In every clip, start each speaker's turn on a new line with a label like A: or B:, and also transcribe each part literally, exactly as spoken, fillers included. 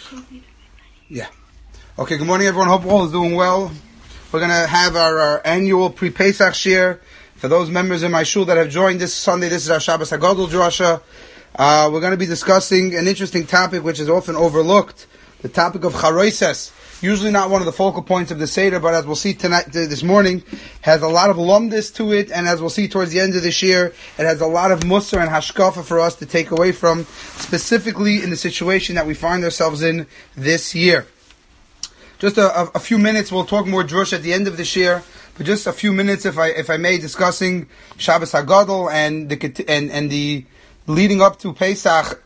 A: Yeah. Okay, good morning everyone. Hope all is doing well. We're going to have our, our annual pre-Pesach shir. For those members in my shul that have joined this Sunday, this is our Shabbos HaGadol Drasha. Uh, we're going to be discussing an interesting topic which is often overlooked, the topic of charoises. Usually not one of the focal points of the Seder, but as we'll see tonight, this morning, has a lot of lumdis to it, and as we'll see towards the end of this year, it has a lot of musar and hashkafa for us to take away from, specifically in the situation that we find ourselves in this year. Just a, a, a few minutes, we'll talk more drush at the end of this year, but just a few minutes, if I if I may, discussing Shabbos HaGadol and the and and the leading up to Pesach.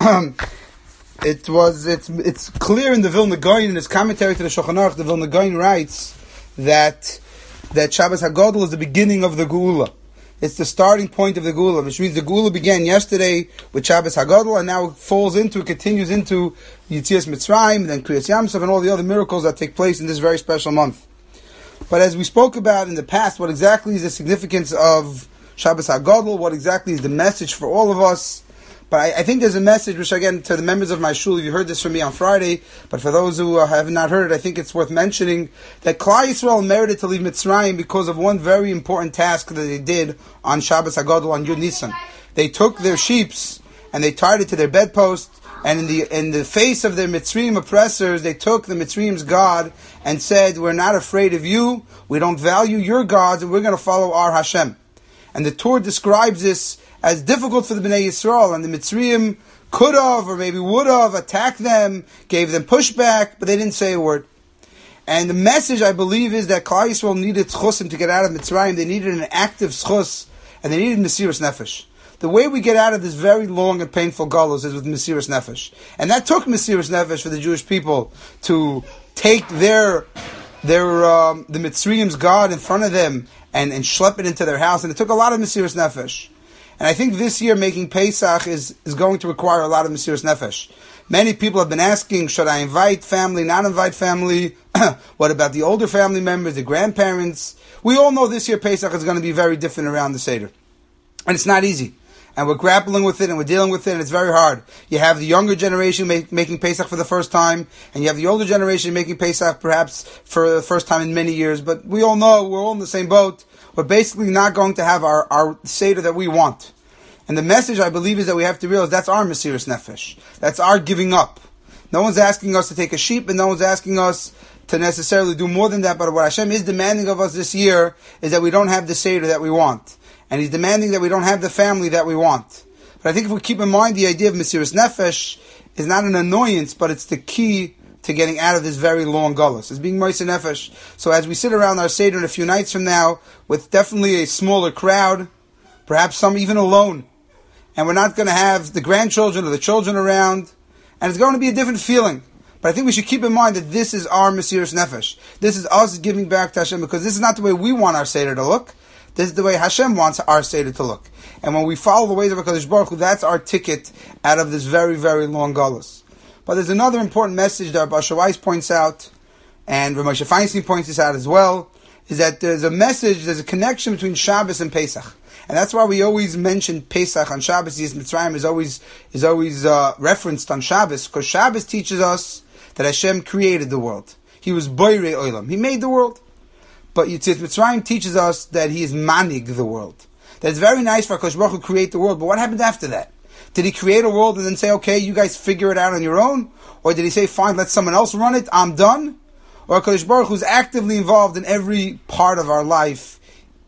A: It was it's it's clear in the Vilna Gaon, in his commentary to the Shulchan Aruch, the Vilna Gaon writes that that Shabbos HaGadol is the beginning of the Geula. It's the starting point of the Geula, which means the Geula began yesterday with Shabbos HaGadol, and now falls into, continues into Yetzias Mitzrayim, then Kriyas Yamsuf, and all the other miracles that take place in this very special month. But as we spoke about in the past, what exactly is the significance of Shabbos HaGadol? What exactly is the message for all of us? But I, I think there's a message, which again, to the members of my shul, you heard this from me on Friday, but for those who uh, have not heard it, I think it's worth mentioning that Klal Yisrael merited to leave Mitzrayim because of one very important task that they did on Shabbos HaGadol on Yud Nisan. They took their sheeps and they tied it to their bedpost, and in the in the face of their Mitzrayim oppressors, they took the Mitzrayim's God and said, "We're not afraid of you, we don't value your gods, and we're going to follow our Hashem." And the Torah describes this as difficult for the Bnei Yisrael, and the Mitzrayim could have, or maybe would have, attacked them, gave them pushback, but they didn't say a word. And the message, I believe, is that Klal Yisrael needed tzchusim to get out of Mitzrayim. They needed an active tzchus, and they needed Mesiras Nefesh. The way we get out of this very long and painful galus is with Mesiras Nefesh. And that took Mesiras Nefesh for the Jewish people to take their their um, the Mitzrayim's God in front of them and, and schlep it into their house. And it took a lot of Mesiras Nefesh. And I think this year making Pesach is, is going to require a lot of Mesiras Nefesh. Many people have been asking, should I invite family, not invite family? What about the older family members, the grandparents? We all know this year Pesach is going to be very different around the Seder. And it's not easy. And we're grappling with it, and we're dealing with it, and it's very hard. You have the younger generation make, making Pesach for the first time, and you have the older generation making Pesach perhaps for the first time in many years. But we all know, we're all in the same boat. We're basically not going to have our, our Seder that we want. And the message, I believe, is that we have to realize that's our Mesiras Nefesh. That's our giving up. No one's asking us to take a sheep, and no one's asking us to necessarily do more than that. But what Hashem is demanding of us this year is that we don't have the Seder that we want. And He's demanding that we don't have the family that we want. But I think if we keep in mind the idea of Mesiras Nefesh is not an annoyance, but it's the key to getting out of this very long gullus. It's being Mesiras Nefesh. So as we sit around our Seder in a few nights from now, with definitely a smaller crowd, perhaps some even alone, and we're not going to have the grandchildren or the children around, and it's going to be a different feeling. But I think we should keep in mind that this is our Mesiras Nefesh. This is us giving back to Hashem, because this is not the way we want our Seder to look. This is the way Hashem wants our Seder to look. And when we follow the ways of HaKadosh Baruch Hu, that's our ticket out of this very, very long gullus. But there's another important message that Basher Weiss points out, and Ramosha Feinstein points this out as well, is that there's a message, there's a connection between Shabbos and Pesach. And that's why we always mention Pesach on Shabbos. Yetzias Mitzrayim is always, is always uh, referenced on Shabbos, because Shabbos teaches us that Hashem created the world. He was Boirei Olam. He made the world. But Yetzias Mitzrayim teaches us that He is Manig the world. That it's very nice for HaKadosh Baruch Hu to create the world, but what happened after that? Did He create a world and then say, okay, you guys figure it out on your own? Or did He say, fine, let someone else run it, I'm done? Or HaKadosh Baruch Hu is actively involved in every part of our life,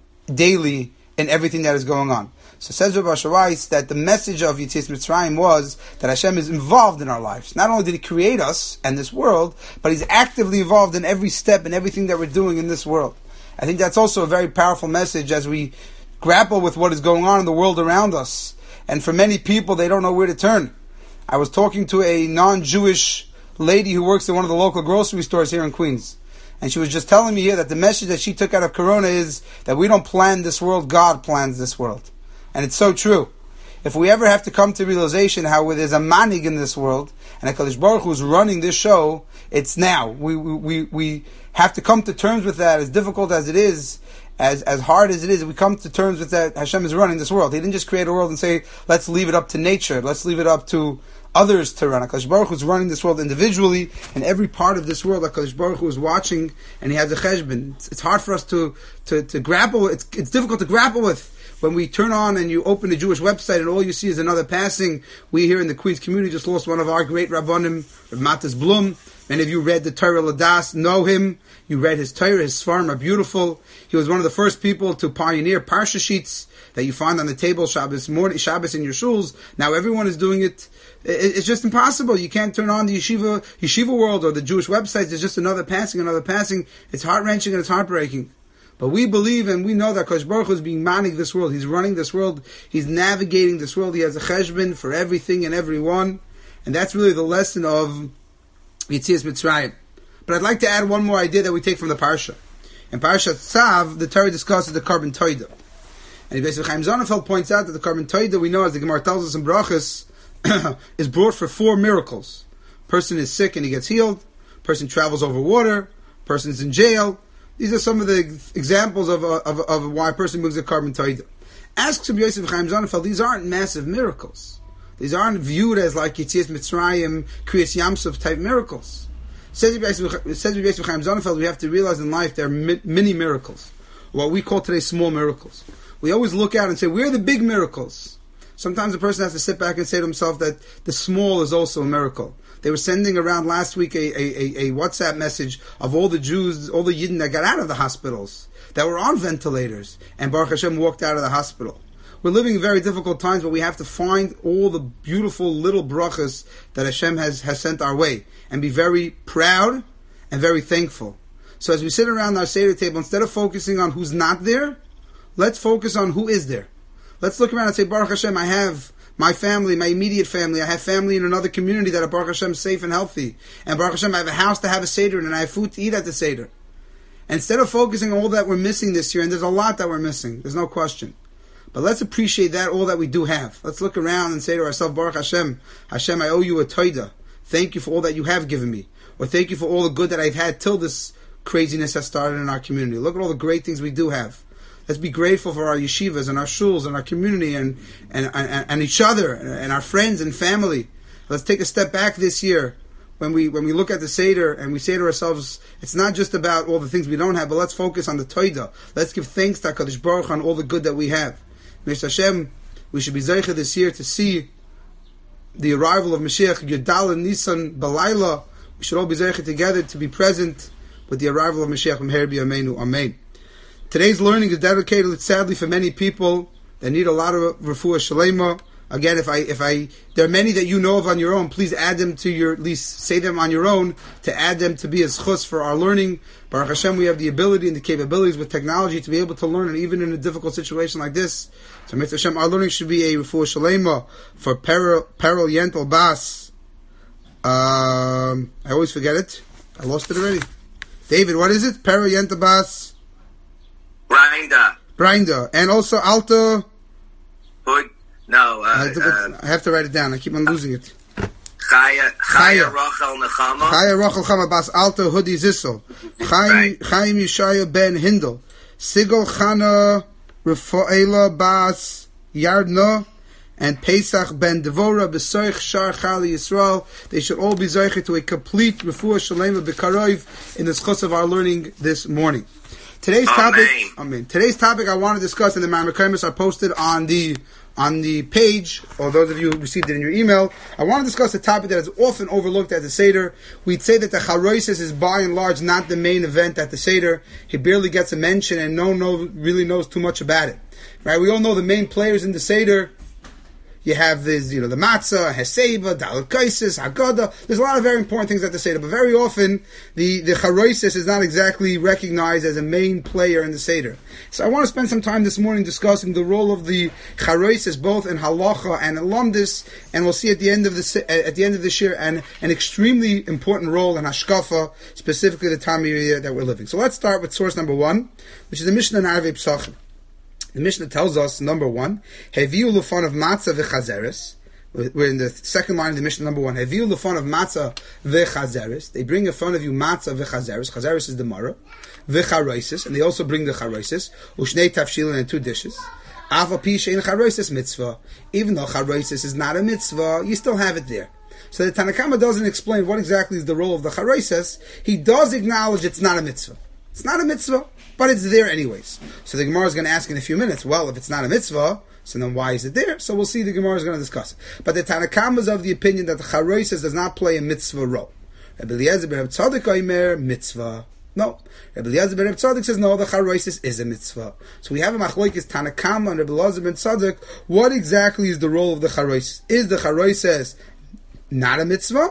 A: daily, in everything that is going on. So says Rabbi Asher Weiss that the message of Yetzias Mitzrayim was that Hashem is involved in our lives. Not only did He create us and this world, but He's actively involved in every step and everything that we're doing in this world. I think that's also a very powerful message as we grapple with what is going on in the world around us. And for many people, they don't know where to turn. I was talking to a non-Jewish lady who works in one of the local grocery stores here in Queens. And she was just telling me here that the message that she took out of Corona is that we don't plan this world, God plans this world. And it's so true. If we ever have to come to realization how there's a manig in this world, and HaKadosh Baruch Hu is running this show, it's now. We, we, we have to come to terms with that, as difficult as it is, as, as hard as it is, we come to terms with that Hashem is running this world. He didn't just create a world and say, let's leave it up to nature, let's leave it up to others to run. HaKadosh Baruch Hu is running this world individually, and every part of this world HaKadosh Baruch Hu is watching, and He has a cheshbon. It's, it's hard for us to, to, to grapple, it's, it's difficult to grapple with. When we turn on and you open a Jewish website and all you see is another passing, we here in the Queens community just lost one of our great Rabbanim, Rav Matis Blum. Many of you read the Torah Ladas, know him. You read his Torah, his Sfarim are beautiful. He was one of the first people to pioneer Parsha sheets that you find on the table Shabbos morning, Shabbos in your shuls. Now everyone is doing it. It's just impossible. You can't turn on the yeshiva, yeshiva world or the Jewish websites. There's just another passing, another passing. It's heart-wrenching and it's heartbreaking. But we believe and we know that Kosh Baruch Hu is being manig this world. He's running this world. He's navigating this world. He has a cheshbon for everything and everyone. And that's really the lesson of Yetzias Mitzrayim. But I'd like to add one more idea that we take from the Parsha. In Parshat Tzav, the Torah discusses the Korban Toida. And basically Chaim Sonnenfeld points out that the Korban Toida, we know as the Gemara tells us in Brachos, is brought for four miracles. Person is sick and he gets healed. Person travels over water. Person is in jail. These are some of the examples of of, of why a person moves a Korban Toida. Asks Rabbi Yosef Chaim Sonnenfeld, these aren't massive miracles. These aren't viewed as like Yetzias Mitzrayim, Kriyas Yamsuf type miracles. Says Rabbi Yosef Chaim Sonnenfeld, we have to realize in life there are mi- many miracles. What we call today small miracles. We always look out and say, where are the big miracles? Sometimes a person has to sit back and say to himself that the small is also a miracle. They were sending around last week a, a, a, a WhatsApp message of all the Jews, all the Yidden that got out of the hospitals, that were on ventilators, and Baruch Hashem walked out of the hospital. We're living in very difficult times, but we have to find all the beautiful little brachas that Hashem has, has sent our way, and be very proud and very thankful. So as we sit around our Seder table, instead of focusing on who's not there, let's focus on who is there. Let's look around and say, Baruch Hashem, I have my family, my immediate family. I have family in another community that are Baruch Hashem safe and healthy. And Baruch Hashem, I have a house to have a Seder in, and I have food to eat at the Seder. And instead of focusing on all that we're missing this year, and there's a lot that we're missing, there's no question. But let's appreciate that, all that we do have. Let's look around and say to ourselves, Baruch Hashem, Hashem, I owe you a toida. Thank you for all that you have given me. Or thank you for all the good that I've had till this craziness has started in our community. Look at all the great things we do have. Let's be grateful for our yeshivas and our shuls and our community and, and, and, and each other and our friends and family. Let's take a step back this year when we when we look at the Seder and we say to ourselves, it's not just about all the things we don't have, but let's focus on the Toida. Let's give thanks to HaKadosh Baruch Hu on all the good that we have. Mister Hashem, we should be zeicha this year to see the arrival of Mashiach Yudal and Nisan Balayla. We should all be zeicha together to be present with the arrival of Mashiach Meher B'Yameinu. Amen. Today's learning is dedicated, sadly, for many people that need a lot of refuah shalema. Again, if I, if I, there are many that you know of on your own. Please add them to your, at least say them on your own to add them to be as chus for our learning. Baruch Hashem, we have the ability and the capabilities with technology to be able to learn, and even in a difficult situation like this. So, Mister Hashem, our learning should be a refuah shalema for Peril Peril Yentel Bas. Um, I always forget it. I lost it already. David, what is it? Peril Yentel Bas.
B: Brinda.
A: Brinda. And also Alta.
B: Hood. No. Uh,
A: I, have to,
B: uh,
A: I have to write it down. I keep on losing it.
B: Chaya. Chaya Rachel Nechama.
A: Chaya Rachel Chama Bas Alta Hudi Zissel. Chaim Yeshaya Ben Hindel. Sigol Chana Refoela Bas Yardna. And Pesach Ben Devora Besoich Shar Chali Yisrael. They should all be zeicher to a complete refuah shalema b'karov in the schus of our learning this morning. Today's topic, I mean, today's topic I want to discuss, and the Ma'amar are posted on the on the page, or those of you who received it in your email. I want to discuss a topic that is often overlooked at the Seder. We'd say that the Charoises is by and large not the main event at the Seder. He barely gets a mention, and no one no, really knows too much about it. Right? We all know the main players in the Seder. You have this, you know, the matzah, heseba, dalet kaisis, haggadah. There's a lot of very important things at the Seder, but very often the the charoisis is not exactly recognized as a main player in the Seder. So I want to spend some time this morning discussing the role of the charoisis, both in halacha and in lumdis, and we'll see at the end of the at the end of this year an an extremely important role in hashkafa, specifically the time of year that we're living. So let's start with source number one, which is the Mishnah in Arvei Psachim. The Mishnah tells us, number one, Heviu l'fon of matzah v'chazeres. We're in the second line of the Mishnah, number one. Heviu l'fon of matzah v'chazeres. They bring in front of you matzah v'chazeres. Chazeres is the maror. V'charoisis. And they also bring the charoisis. Ushnei tafshilin and two dishes. Ava pi she'in charoisis mitzvah. Even though charoisis is not a mitzvah, you still have it there. So the Tanakama doesn't explain what exactly is the role of the charoises. He does acknowledge it's not a mitzvah. It's not a mitzvah, but it's there anyways. So the Gemara is going to ask in a few minutes, well, if it's not a mitzvah, so then why is it there? So we'll see, the Gemara is going to discuss it. But the Tanakama is of the opinion that the charoises does not play a mitzvah role. Rabbi Eliezer ben Reb Tzadok Omer, mitzvah. No. Rabbi Eliezer ben Reb Tzadok says, no, the charoises is a mitzvah. So we have a machlokes Tanakama and Rabbi Eliezer ben Tzadok. What exactly is the role of the charoises? Is the charoises not a mitzvah?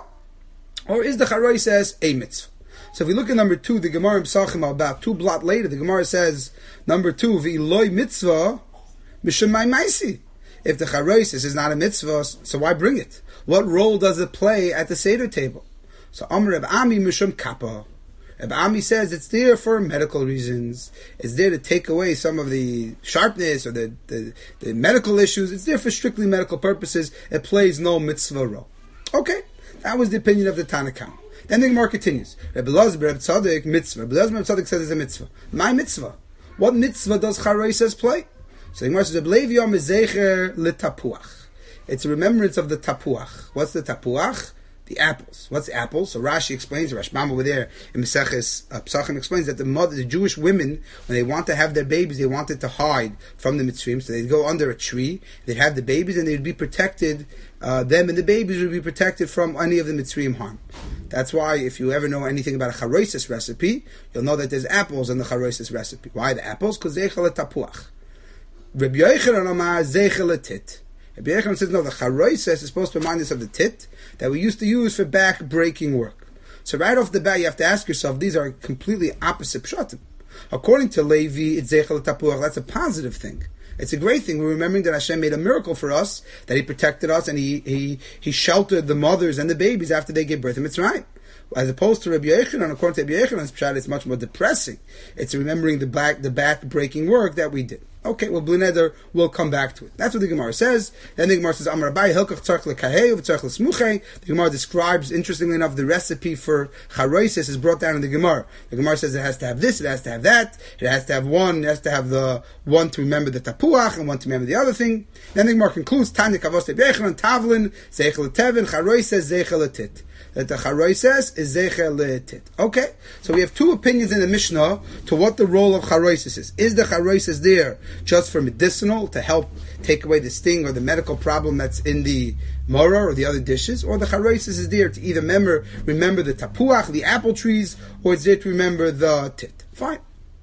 A: Or is the charoises a mitzvah? So if we look at number two, the Gemara in Pesachim, about two blot later, the Gemara says, number two, v'iloi mitzvah, b'shemai maisi. If the charoises is not a mitzvah, so why bring it? What role does it play at the Seder table? So Amr Reb Ami mishum kappa. Reb Ami says it's there for medical reasons. It's there to take away some of the sharpness or the, the, the medical issues. It's there for strictly medical purposes. It plays no mitzvah role. Okay, that was the opinion of the Tanakam. Then the Gemara continues. Rabbi Eliezer ben Reb Tzadok, mitzvah. Rabbi Eliezer ben Reb Tzadok says it's a mitzvah. My mitzvah. What mitzvah does charoises play? So the Gemara says, Rabbi Yom zecher letapuach. It's a remembrance of the tapuach. What's the tapuach? The apples. What's the apples? So Rashi explains, Rashbam over there in Maseches uh, Pesachim explains that the mother, the Jewish women, when they want to have their babies, they wanted to hide from the mitzvim, so they'd go under a tree, they'd have the babies, and they'd be protected, uh, them and the babies would be protected from any of the mitzvim harm. That's why, if you ever know anything about a charoises recipe, you'll know that there's apples in the charoises recipe. Why the apples? Because zeichel tapuach. Rabbi Yochanan Amar zeichel tit. Rabbi Yochanan says, no, the charoises is supposed to remind us of the tit that we used to use for back-breaking work. So right off the bat, you have to ask yourself, these are completely opposite pshatim. According to Levi, it's zeichel tapuach. That's a positive thing. It's a great thing. We're remembering that Hashem made a miracle for us, that He protected us, and He He He sheltered the mothers and the babies after they gave birth. And it's right. As opposed to Rabbi Yochanan, according to Rabbi Yochanan's pshat, it's much more depressing. It's remembering the back the back-breaking work that we did. Okay, well, Blineder will come back to it. That's what the Gemara says. Then the Gemara says, Amar Abai, Hilkach tzarch lekahei, v'tzarch lesmuchei. The Gemara describes, interestingly enough, the recipe for charoises is brought down in the Gemara. The Gemara says it has to have this, it has to have that, it has to have one, it has to have the one to remember the tapuach, and one to remember the other thing. Then the Gemara concludes, Tanya kavos tebechanan, tavlin, zeichel tevin, charoises, zeichel tit. That the charoises is zeichel letit. Okay, so we have two opinions in the Mishnah to what the role of charoises is. Is the charoises there just for medicinal, to help take away the sting or the medical problem that's in the maror or the other dishes, or the charoises is there to either remember, remember the tapuach, the apple trees, or it's there to remember the tit. Fine.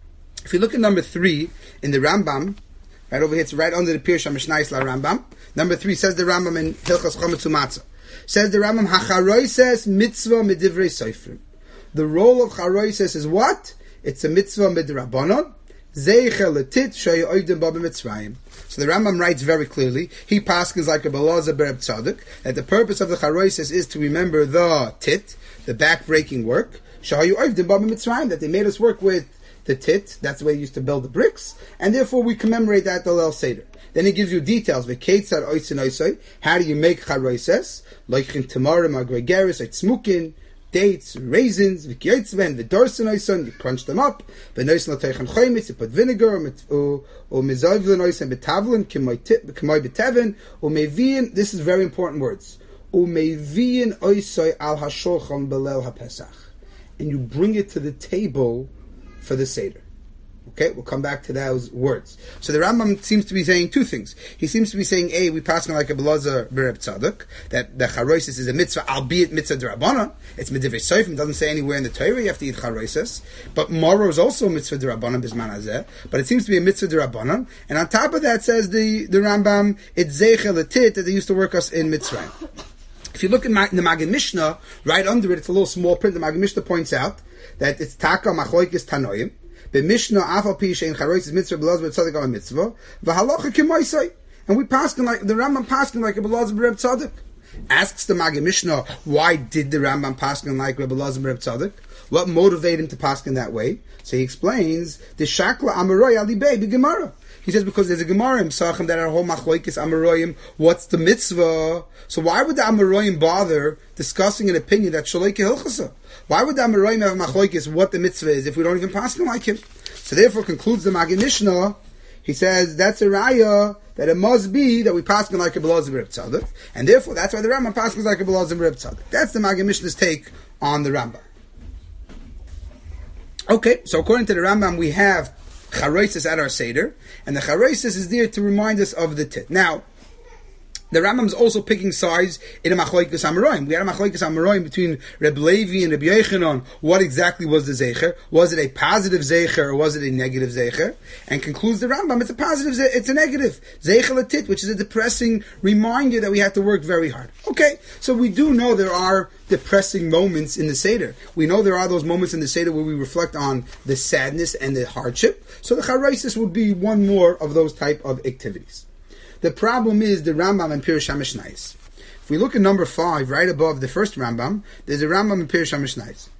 A: If you look at number three in the Rambam, right over here, it's right under the Pirush HaMishnayos La Rambam. Number three says the Rambam in Hilchos Chometz Umatzah. Says the Rambam, HaCharoises mitzvah midivrei soifrim. The role of charoises is what? It's a mitzvah midrabanon. Zeichel letit shoyu oivdim ba b'mitzrayim. So the Rambam writes very clearly, he paskins like a Eliezer ben Reb Tzadok, that the purpose of the charoises is to remember the tit, the back-breaking work, shoyu oivdim ba b'mitzrayim, that they made us work with the tit, that's the way they used to build the bricks, and therefore we commemorate that the Leil Seder. Then he gives you details. How do you make charoises? Loichin tamarim agregaris, like smukin, dates, raisins, v'kyotzven, v'dorsen, you crunch them up. V'noisen l'teichan choymitz, you put vinegar, or mizayv l'noisen betavlin, k'moy betevin, or meviyin, this is very important words, or meviyin oisoi al hashulchan belel hapesach. And you bring it to the table for the Seder. Okay, we'll come back to those words. So the Rambam seems to be saying two things. He seems to be saying, A, we pass on like a Eliezer ben Reb Tzadok, that the charoises is a mitzvah, albeit mitzvah d'Rabbanan. It's midivrei soifrim. It doesn't say anywhere in the Torah you have to eat charoises. But moro is also a mitzvah d'Rabbanan bisman hazeh. But it seems to be a mitzvah d'Rabbanan. And on top of that says the, the Rambam, it's zeichel letit, that they used to work us in Mitzrayim. If you look in the Magen Mishnah, right under it, it's a little small print. The Magen Mishnah points out that it's taka machloikis tanoim. The Mishnah afal pi shein charoises mitzvah b'laz b'tzadik al mitzvah v'halacha k'moisai, and we paskin like the Rambam paskin like a b'laz b'reb tzadik. Asks the Magen Mishnah, why did the Rambam paskin like Rebbe Eliezer b'reb tzadik? What motivated him to paskin that way? So he explains the shakla amaroy alibei b'gemara. He says because there's a Gemara in Pesachim that our whole machloikis amaroyim. What's the mitzvah? So why would the amaroyim bother discussing an opinion that shalei kehilchasa? Why would the amaroyim have a machloikis what the mitzvah is if we don't even pass him like him? So therefore concludes the Magen Mishnah. he says that's a raya that it must be that we paskin like a Belazar Reb Tzadok, and therefore that's why the Rambam paskins like a Belazar Reb Tzadok. That's the Maggid Mishnah's take on the Rambam. Okay, so according to the Rambam, we have Charoises at our Seder, and the Charoises is there to remind us of the tit. Now, the Rambam is also picking sides in a Machlokes Amoraim. We had a Machlokes Amoraim between Reb Levi and Reb Yochanan. What exactly was the Zecher? Was it a positive Zecher or was it a negative Zecher? And concludes the Rambam, it's a positive Zecher, it's a negative Zecher Latit, which is a depressing reminder that we have to work very hard. Okay, so we do know there are depressing moments in the Seder. We know there are those moments in the Seder where we reflect on the sadness and the hardship. So the Charoises would be one more of those type of activities. The problem is the Rambam and Pirush HaMishnayos. If we look at number five, right above the first Rambam, there's a Rambam and Pirush HaMishnayos.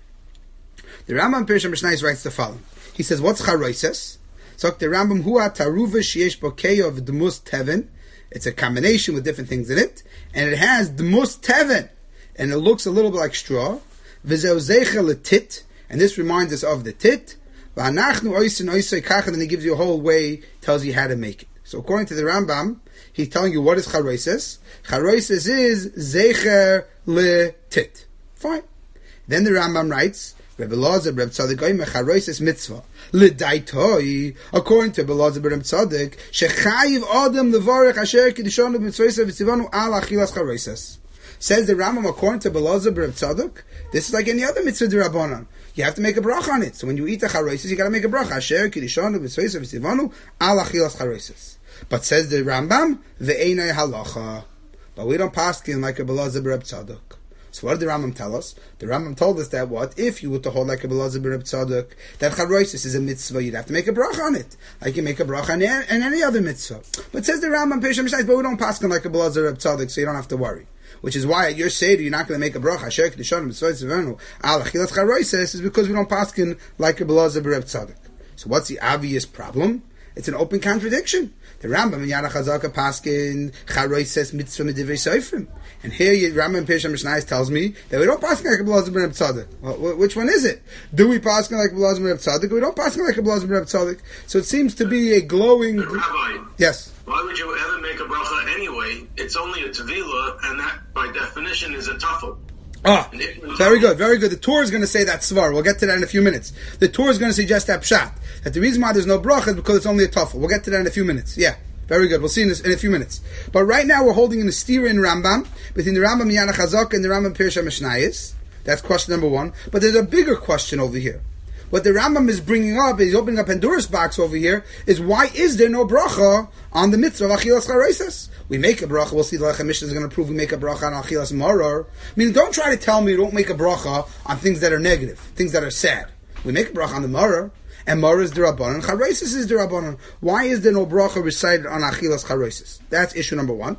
A: The Rambam and Pirush HaMishnayos writes the following. He says, what's Charoises? So the Rambam, Hua Taruva Sheyesh Bokeyo of Dmus Teven. It's a combination with different things in it. And it has Dmus Teven. And it looks a little bit like straw. V'zeu Zecher L'tit. And this reminds us of the tit. V'anachnu Oisin Oisei Kach. And then he gives you a whole way, tells you how to make it. So according to the Rambam, he's telling you what is Charoises. Charoises is Zecher L'tit. Fine. Then the Rambam writes, Rebbe Elazar Reb Tzadok Oimer Charoises mitzvah. L'daitoi, according to Rebbe Elazar Reb Tzadok, shechayiv adam levarech asher kiddushanu b'mitzvayse v'tzivanu al achilas Charoises. Says the Rambam, according to Rebbe Elazar Reb Tzadok, this is like any other mitzvah d'Rabbanan. You have to make a bracha on it. So when you eat the Charoises, you got to make a bracha. Asher kiddushanu b'mitzvayse v'tzivanu al achilas Charoises. But says the Rambam, ve'enei halacha. But we don't paskin like a Rebbe Elazar Reb Tzadok. So what did the Rambam tell us? The Rambam told us that what? If you were to hold like a Rebbe Elazar Reb Tzadok, that Charoises is a mitzvah, you'd have to make a bracha on it. Like you make a bracha on any other mitzvah. But says the Rambam, but we don't paskin like a Rebbe Elazar Reb Tzadok, so you don't have to worry. Which is why at your Seder you're not going to make a bracha. Asher k'dushanim b'tzvayis v'enu al achilas Charoises is because we don't paskin like a Rebbe Elazar Reb Tzadok. So what's the obvious problem? It's an open contradiction. The Rambam and Yad HaChazaka paskin Charoises mitzvah medivrei soifrim, and here Rambam and Pirush HaMishnayos tells me that we don't paskin like Rebbe Elazar Reb Tzadok. Well, which one is it? Do we paskin like Rebbe Elazar Reb Tzadok? Or we don't paskin like Rebbe Elazar Reb Tzadok. So it seems to be a glowing.
C: Rabbi,
A: yes.
C: Why would you ever make a bracha anyway? It's only a tevila, and that by definition is a tafel.
A: Ah, very good, very good. The Torah is going to say that svar. We'll get to that in a few minutes. The Torah is going to suggest that pshat, that the reason why there's no bracha is because it's only a tafel. We'll get to that in a few minutes. Yeah, very good. We'll see in, this, in a few minutes. But right now we're holding in a steer in Rambam, between the Rambam Yad HaChazaka and the Rambam Pirush HaMishnayos. That's question number one. But there's a bigger question over here. What the Rambam is bringing up, he's opening up Pandora's box over here, is why is there no bracha on the mitzvah of Achilas Charoises? We make a bracha, we'll see the Lechem Mishnah is going to prove we make a bracha on Achilas Maror. I mean, don't try to tell me you don't make a bracha on things that are negative, things that are sad. We make a bracha on the Maror, and Maror is D'Rabbanan, Charoises is D'Rabbanan. Why is there no bracha recited on Achilas Charoises? That's issue number one.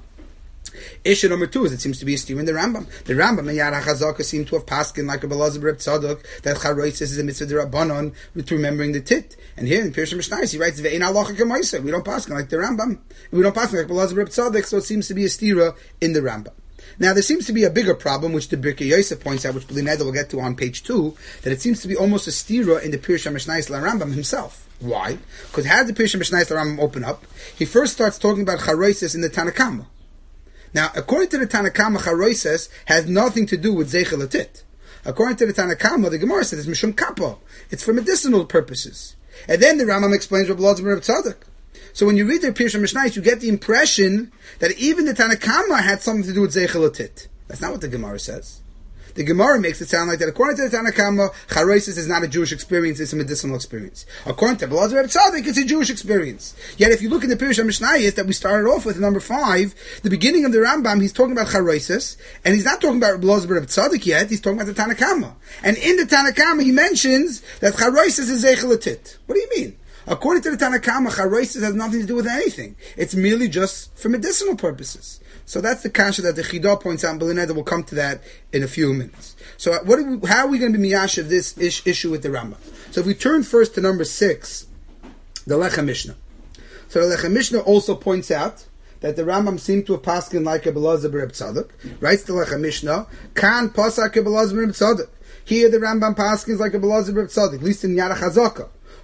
A: Issue number two is it seems to be a steer in the Rambam. The Rambam and Yad HaChazaka seem to have paskin like a Rebbe Elazar Reb Tzadok that Charoises is a mitzvah d'Rabbanan to remembering the tit. And here in Pirush HaMishnayos he writes ve'ein halacha k'maisa. We don't paskin like the Rambam. We don't paskin like Rebbe Elazar Reb Tzadok. So it seems to be a steer in the Rambam. Now there seems to be a bigger problem, which the Birkei Yosef points out, which Bli Neder will get to on page two, that it seems to be almost a steer in the Pirush HaMishnayos la Rambam himself. Why? Because how did the Pirush HaMishnayos la Rambam open up? He first starts talking about Charoises in the Tanakama. Now, according to the Tanakama, Charoises has nothing to do with Zecher L'tit. According to the Tanakama, the Gemara says it's Mishum Kappa. It's for medicinal purposes. And then the Rambam explains Rebbe Elazar Reb Tzadok. So when you read the Pirush HaMishnayos, you get the impression that even the Tanakama had something to do with Zecher L'tit. That's not what the Gemara says. The Gemara makes it sound like that according to the Tanakama, Charoises is not a Jewish experience, it's a medicinal experience. According to Rebbe Elazar Reb Tzadok, it's a Jewish experience. Yet if you look in the Pirush HaMishnayos that we started off with, number five, the beginning of the Rambam, he's talking about Charoises, and he's not talking about Rebbe Elazar Reb Tzadok yet, he's talking about the Tanakama. And in the Tanakama, he mentions that Charoises is Zecher L'tit. What do you mean? According to the Tanakama, Charoises has nothing to do with anything. It's merely just for medicinal purposes. So that's the kasha that the Chidah points out, and Bli Neder will come to that in a few minutes. So what are we, how are we going to be miyash of this ish, issue with the Rambam? So if we turn first to number six, the Lechem Mishnah. So the Lechem Mishnah also points out that the Rambam seemed to have paskin like a Rebbe Elazar Reb Tzadok. Writes the Lechem Mishnah, Kan pasak Rebbe Elazar Reb Tzadok. Here the Rambam paskins like a Rebbe Elazar Reb Tzadok, at least in Yad HaChazaka.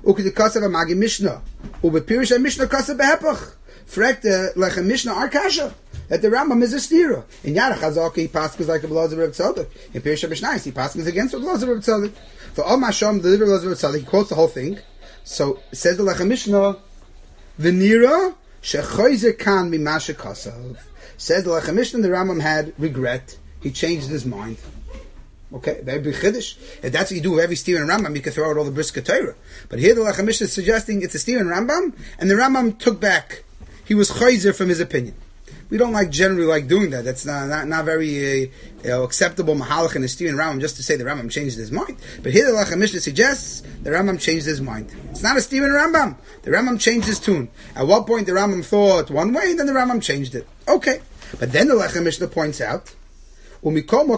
A: Ukid kasav a magi Mishnah. Ube pirish a Mishnah kasav behepach. Frekte like a Mishnah ar kasha. That the Rambam is a stira. In Yara Chazaka he passes like a Blazer Reb Tzadok. In Pirush HaMishnayos he passes against the Blazer Reb Tzadok. For Al Masham the Blazer Reb Tzadok he quotes the whole thing. So it says the Lechem Mishnah, V'nira shechoyze kan mimashe kasav. Says the Lechem Mishnah the Rambam had regret. He changed his mind. Okay, very big chiddush. If that's what you do with every steer in Rambam, you can throw out all the brisker Torah. But here the Lechem Mishnah is suggesting it's a steer in Rambam, and the Rambam took back. He was choyzer from his opinion. We don't like generally like doing that. That's not not, not very uh, you know, acceptable mahalach in the steer in Rambam just to say the Rambam changed his mind. But here the Lechem Mishnah suggests the Rambam changed his mind. It's not a steer in Rambam. The Rambam changed his tune. At what point the Rambam thought one way, then the Rambam changed it. Okay, but then the Lechem Mishnah points out. But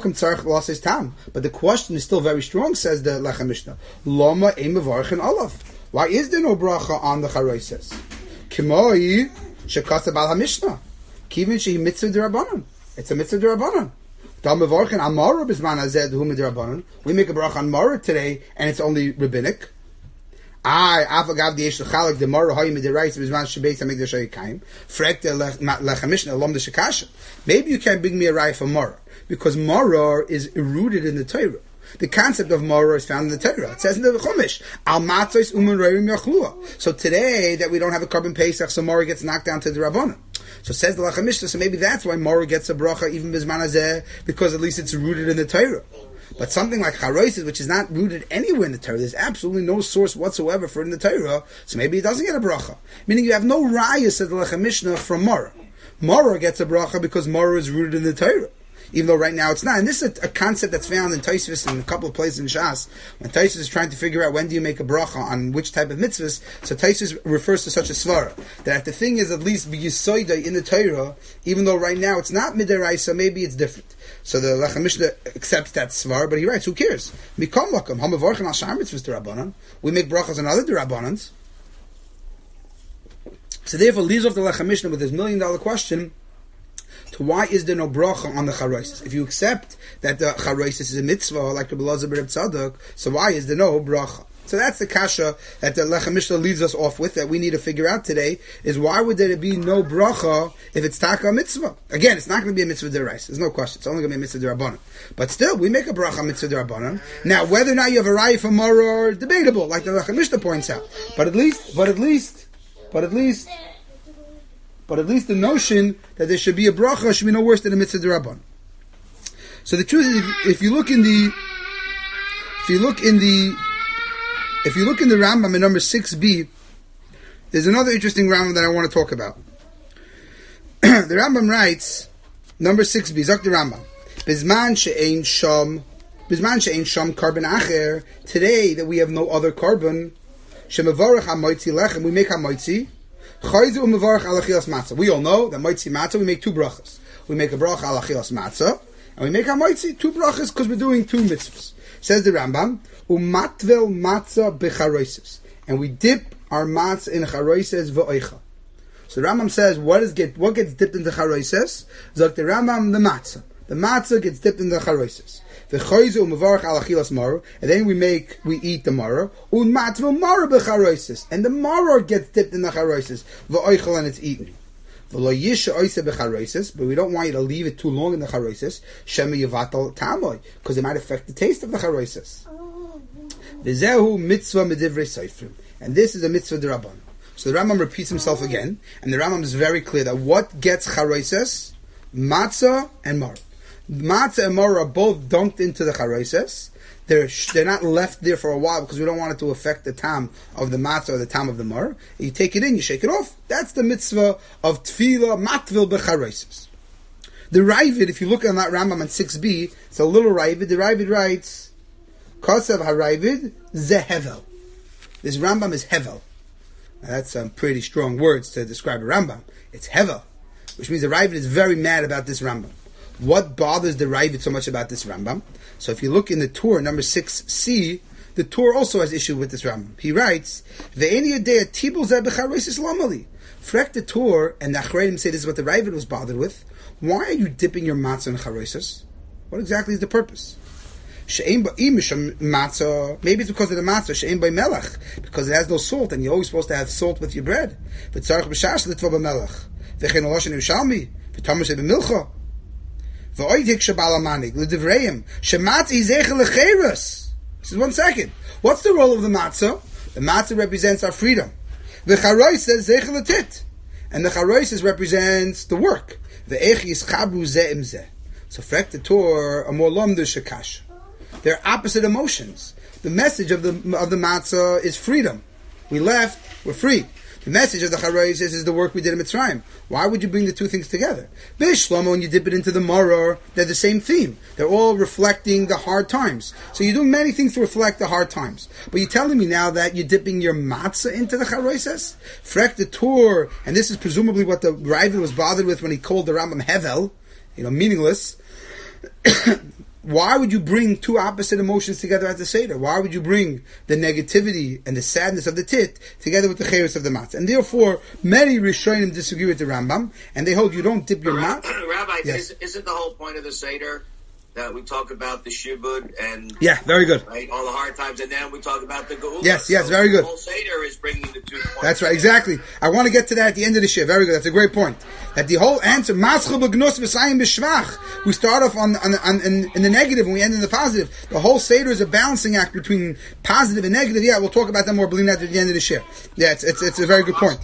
A: the question is still very strong, says the Lechem Mishnah. Lama emavarchen olav. Why is there no bracha on the charaises? Kimoi shekasa bal haMishnah. Kivin shehi mitzvah d'Rabbanan. It's a mitzvah d'Rabbanan. Dal mevarchen amara bisman hazeh hu midrabbanan. We make a bracha on Mara today, and it's only rabbinic. I afagav the yesh l'chalak the Mara hayi midiraisa bisman shebeis hamikdash hayikayim. Frek the Lechem Mishnah lom the shekasha. Maybe you can't bring me a raya for Mara. Because Maror is rooted in the Torah. The concept of Maror is found in the Torah. It says in the Chumash, Al Matzos Uman Reirim Yachlua. So today that we don't have a carbon Pesach, so Maror gets knocked down to the Rabbanan. So says the Lechem Mishnah, so maybe that's why Maror gets a bracha even Bizman Hazeh, because at least it's rooted in the Torah. But something like Charoises, which is not rooted anywhere in the Torah, there's absolutely no source whatsoever for it in the Torah, so maybe it doesn't get a bracha. Meaning you have no raya, says the Lechem Mishnah, from Maror. Maror gets a bracha because Maror is rooted in the Torah. Even though right now it's not. And this is a, a concept that's found in Tosfos and a couple of places in Shas. When Tosfos is trying to figure out when do you make a bracha on which type of mitzvahs, so Tosfos refers to such a svara. That if the thing is at least b'yisoida in the Torah, even though right now it's not midaraisa, maybe it's different. So the Lechem Mishnah accepts that svara, but he writes, who cares? Mikom lakom, hamavorchen al shar mitzvahs d'Rabbanan. We make brachas on other d'Rabbanans. So therefore leaves off the Lechem Mishnah with this million dollar question. To why is there no bracha on the charaisis? If you accept that the charaisis is a mitzvah, like the Blazer Reb Tzadok, so why is there no bracha? So that's the kasha that the Lechem Mishnah leaves us off with, that we need to figure out today, is why would there be no bracha if it's taka mitzvah? Again, it's not going to be a mitzvah deraisa. There's no question. It's only going to be a mitzvah derabanan. But still, we make a bracha mitzvah derabanan. Now, whether or not you have a raya from Maror is debatable, like the Lechem Mishnah points out. But at least, but at least, but at least, But at least the notion that there should be a bracha should be no worse than a mitzvah d'Rabbanan. So the truth is, if, if you look in the, if you look in the, if you look in the Rambam in number six b, there's another interesting Rambam that I want to talk about. The Rambam writes, number six b, Zok the Rambam, Bizman she'ein sham, Bizman she'ein sham carbon acher. Today that we have no other carbon, shemavarach hamoitzi lechem, we make hamoitzi. We all know that Moitzi Matzah, we make two brachas. We make a bracha al achilas matzah, and we make a Moitzi, two brachas, because we're doing two mitzvahs. Says the Rambam, Umatvel matzah becharoises. And we dip our matzah in charoises v'oicha. So the Rambam says, what is get what gets dipped into charoises? Zok the Rambam, the matzah. The matzah gets dipped into charoises. And then we make, we eat the maror. And the maror gets dipped in the charoises. And it's eaten. But we don't want you to leave it too long in the charoises. Because it might affect the taste of the charoises. And this is a mitzvah d'Rabbanan. So the Rambam repeats himself again. And the Rambam is very clear that what gets charoises? Matzah and maror. Matzah and maror are both dunked into the charaises. They're they're not left there for a while because we don't want it to affect the tam of the matzah or the tam of the maror. You take it in, you shake it off. That's the mitzvah of tefillah matvil becharaises. The Ravid, if you look on that Rambam on six b, it's a little Ravid. The Ravid writes, Kosev HaRavid zehevel. This Rambam is hevel. Now that's some pretty strong words to describe a Rambam. It's hevel, which means the Ravid is very mad about this Rambam. What bothers the Ravid so much about this Rambam? So if you look in the Torah, number six c, the Torah also has issue with this Rambam. He writes, Ve'eni yadea tibul zeh b'charoisis lamali. Frek the Torah, and the Achreidim say this is what the Ravid was bothered with. Why are you dipping your matzah in charoisis? What exactly is the purpose? She'ein ba'im misham matzah. Maybe it's because of the matzah. She'ein by melech, because it has no salt, and you're always supposed to have salt with your bread. V'tzarich b'shash l'tva b'melech. V'chein oloshen Yerushalmi. V'tamas b'milcha. V'oid hiksha ba'alamanig l'divreim. Shematzi zeichel lecheres. This is one second. What's the role of the matzah? The matzah represents our freedom. The charois says zeichel letit, and the charois represents the work. The echis chabru ze im ze. So frek the Torah a more lomdu shekash. They're opposite emotions. The message of the of the matzah is freedom. We left, we're free. The message of the charois is, is the work we did in Mitzrayim. Why would you bring the two things together? Bishlomo, when you dip it into the maror, they're the same theme. They're all reflecting the hard times. So you're doing many things to reflect the hard times. But you're telling me now that you're dipping your matzah into the charoises? Frek the Torah, and this is presumably what the Ravid was bothered with when he called the Rambam Hevel, you know, meaningless. Why would you bring two opposite emotions together at the Seder? Why would you bring the negativity and the sadness of the tit together with the cheres of the matzah? And therefore, many Rishonim disagree with the Rambam, and they hold you don't dip your matzah.
B: Rabbi,
A: yes.
B: Isn't the whole point of the Seder that we talk about the shibud and
A: yeah, very good,
B: right, all the hard times, and then we talk about the geula?
A: Yes, yes,
B: so
A: very good.
B: The whole Seder is bringing the two points.
A: That's right, exactly. I want to get to that at the end of the shir. Very good. That's a great point. That the whole answer, maschel b'gnus v'sayim b'shvach. We start off on, on, on in, in the negative and we end in the positive. The whole Seder is a balancing act between positive and negative. Yeah, we'll talk about that more, believe that at the end of the shir. Yeah, it's it's, it's a very good point.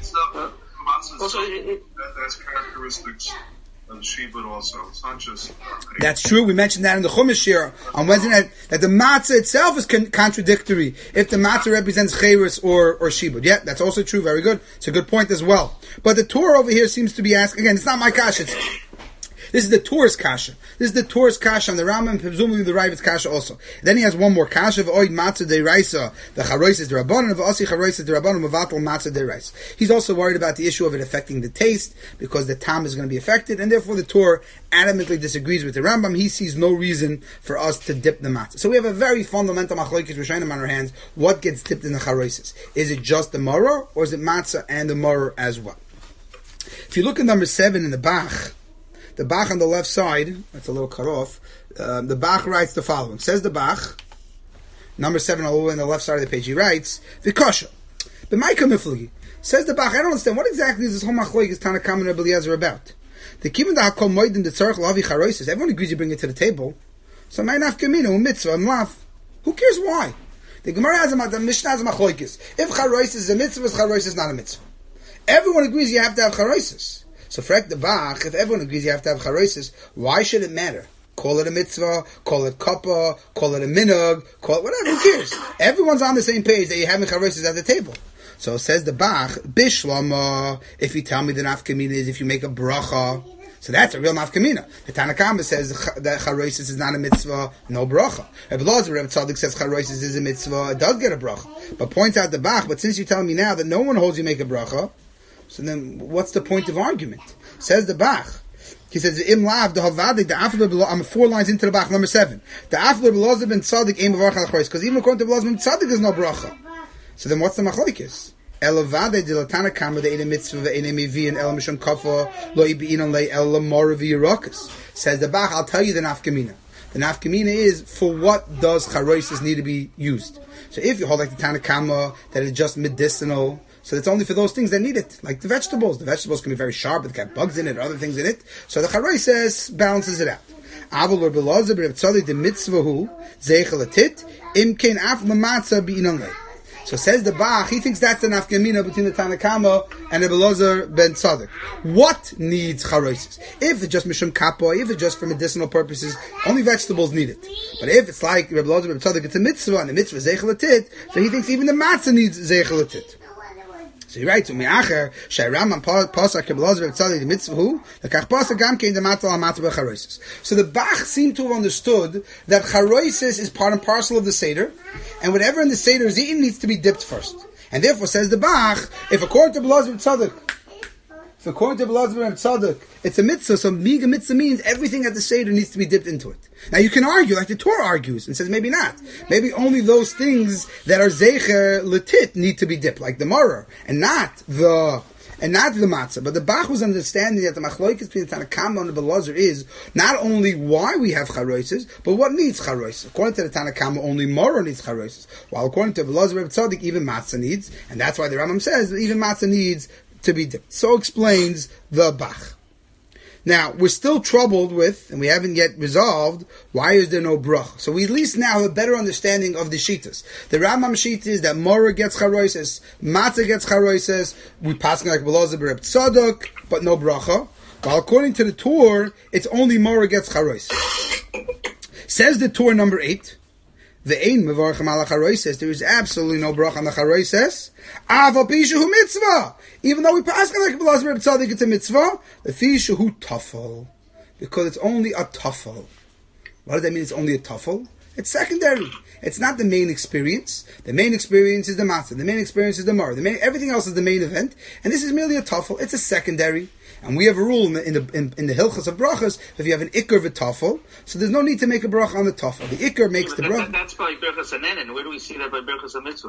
C: Also, that's characteristics. Shibud also. It's not just.
A: That's true. We mentioned that in the Chumash shir on Wednesday night, that the matzah itself is con- contradictory if the matzah represents cheres or or shibud. Yeah, that's also true. Very good. It's a good point as well. But the Torah over here seems to be asking again. It's not my kasha. It's, this is the Torah's kasha. This is the Torah's kasha on the Rambam, presumably the Ravid's kasha also. Then he has one more kasha. V'oid matzah deiraisa. The charois is the rabbanon. V'osi charois is the rabbanon. V'vatal matzah deiraisa. He's also worried about the issue of it affecting the taste because the tam is going to be affected, and therefore the Torah adamantly disagrees with the Rambam. He sees no reason for us to dip the matzah. So we have a very fundamental machlokes rishonim on our hands. What gets dipped in the charoises? Is it just the maror, or is it matzah and the maror as well? If you look at number seven in the Bach, the Bach on the left side, that's a little cut off, uh, the Bach writes the following. Says the Bach, number seven all the way on the left side of the page, he writes, V'kosha, b'maika mifligi. Says the Bach, I don't understand, what exactly is this whole machlokes Tanakam and Rebbe Eliezer about? The kibbutz hakol moedin the tzarich lavi charoises. Everyone agrees you bring it to the table. So my nafkamina mitzvah and lav. Who cares why? The Gemara has a the Mishnah has a machlokes. If charoises is a mitzvah, charoises is not a mitzvah. Everyone agrees you have to have charoises. So frek the Bach, if everyone agrees you have to have charoises, why should it matter? Call it a mitzvah, call it kappa, call it a minhag, call it whatever. Who cares? Everyone's on the same page that you're having charoises at the table. So says the Bach, bishlama, if you tell me the nafkamina is if you make a bracha, so that's a real nafkamina. The Tanakama says that charoises is not a mitzvah, no bracha. Rebbe Eliezer, Rebbe Tzaddik says charoises is a mitzvah, it does get a bracha. But points out the Bach, but since you're telling me now that no one holds you make a bracha, so then what's the point of argument? Says the Bach. He says, Im lav, the havadik, the after below, I'm four lines into the Bach, number seven. The after below ben tzaddik, aim of archal chois. Because even according to below ben tzaddik, there's no bracha. So then what's the machlokes? Elavade dilatana kama the ene mitzvah ve'ene mivi and el mishon kafa lo ibein on lei el lamor v'yirakas. Says the Bach, I'll tell you the nafkamina. The nafkamina is, for what does charoises need to be used? So if you hold like the Tanakama, that it's just medicinal, so it's only for those things that need it, like the vegetables. The vegetables can be very sharp, it's got bugs in it, or other things in it. So the charois says, balances it out. Avol or belazar, but if tzaddik the mitzvahu, zeichel atit, imkein af lamatzah bi'inan lei. So says the Bach, he thinks that's the nafkamina between the Tanakama and the Belazar ben Tzaddik. What needs charoises? If it's just mishum kappa, if it's just for medicinal purposes, only vegetables need it. But if it's like Rebbe Eliezer ben Tzaddik, it's a mitzvah, and the mitzvah is zeichel atit, so he thinks even the matzah needs zeichel atit. So he writes, "Umiacher shayram pasak kebelazar b'tzadik the mitzvah hu lekach pasak gam kein the matzah al matzah b'charoises." So the Bach seemed to have understood that charoises is part and parcel of the seder, and whatever in the seder is eaten needs to be dipped first. And therefore, says the Bach, if according to belazar b'tzadik, if according to belazar b'tzadik, it's a mitzvah, so miga mitzvah means everything at the seder needs to be dipped into it. Now you can argue, like the Torah argues, and says maybe not. Maybe only those things that are zecher letit need to be dipped, like the maror, and not the and not the matzah. But the Bach was understanding that the machlokes between the Tanakama and the Belazar is not only why we have charoises, but what needs charoises. According to the Tanakama, only Mora needs charoises, while according to Belazar Reb Tzaddik, even matzah needs, and that's why the Rambam says that even matzah needs to be dipped. So explains the Bach. Now, we're still troubled with, and we haven't yet resolved, why is there no brach? So we at least now have a better understanding of the shitas. The Rambam shita is that Mora gets charoises, Matzah gets charoises, we pass like Belazar Reb Tzadok, but no bracha. While according to the Torah, it's only Mora gets charoises. Says the Torah number eight, Ve'ein mevarchem ala charoises, there is absolutely no bracha on the charoises. Aval pishu mitzvah. Even though we pass like Belazar Reb Tzaddik, it's a mitzvah. The pishu tafel, because it's only a tafel. What does that mean? It's only a tafel. It's secondary. It's not the main experience. The main experience is the matzah. The main experience is the mar. The main, everything else is the main event, and this is merely a tafel. It's a secondary. And we have a rule in the in the, in, in the hilchos of brachas, if you have an ikr v'tafel, so there's no need to make a bracha on the tafel. The ikr makes
C: yeah,
A: the
C: that,
A: bracha.
C: That, that's by berachas hanenin. Where do we see that by berachas mitzvah?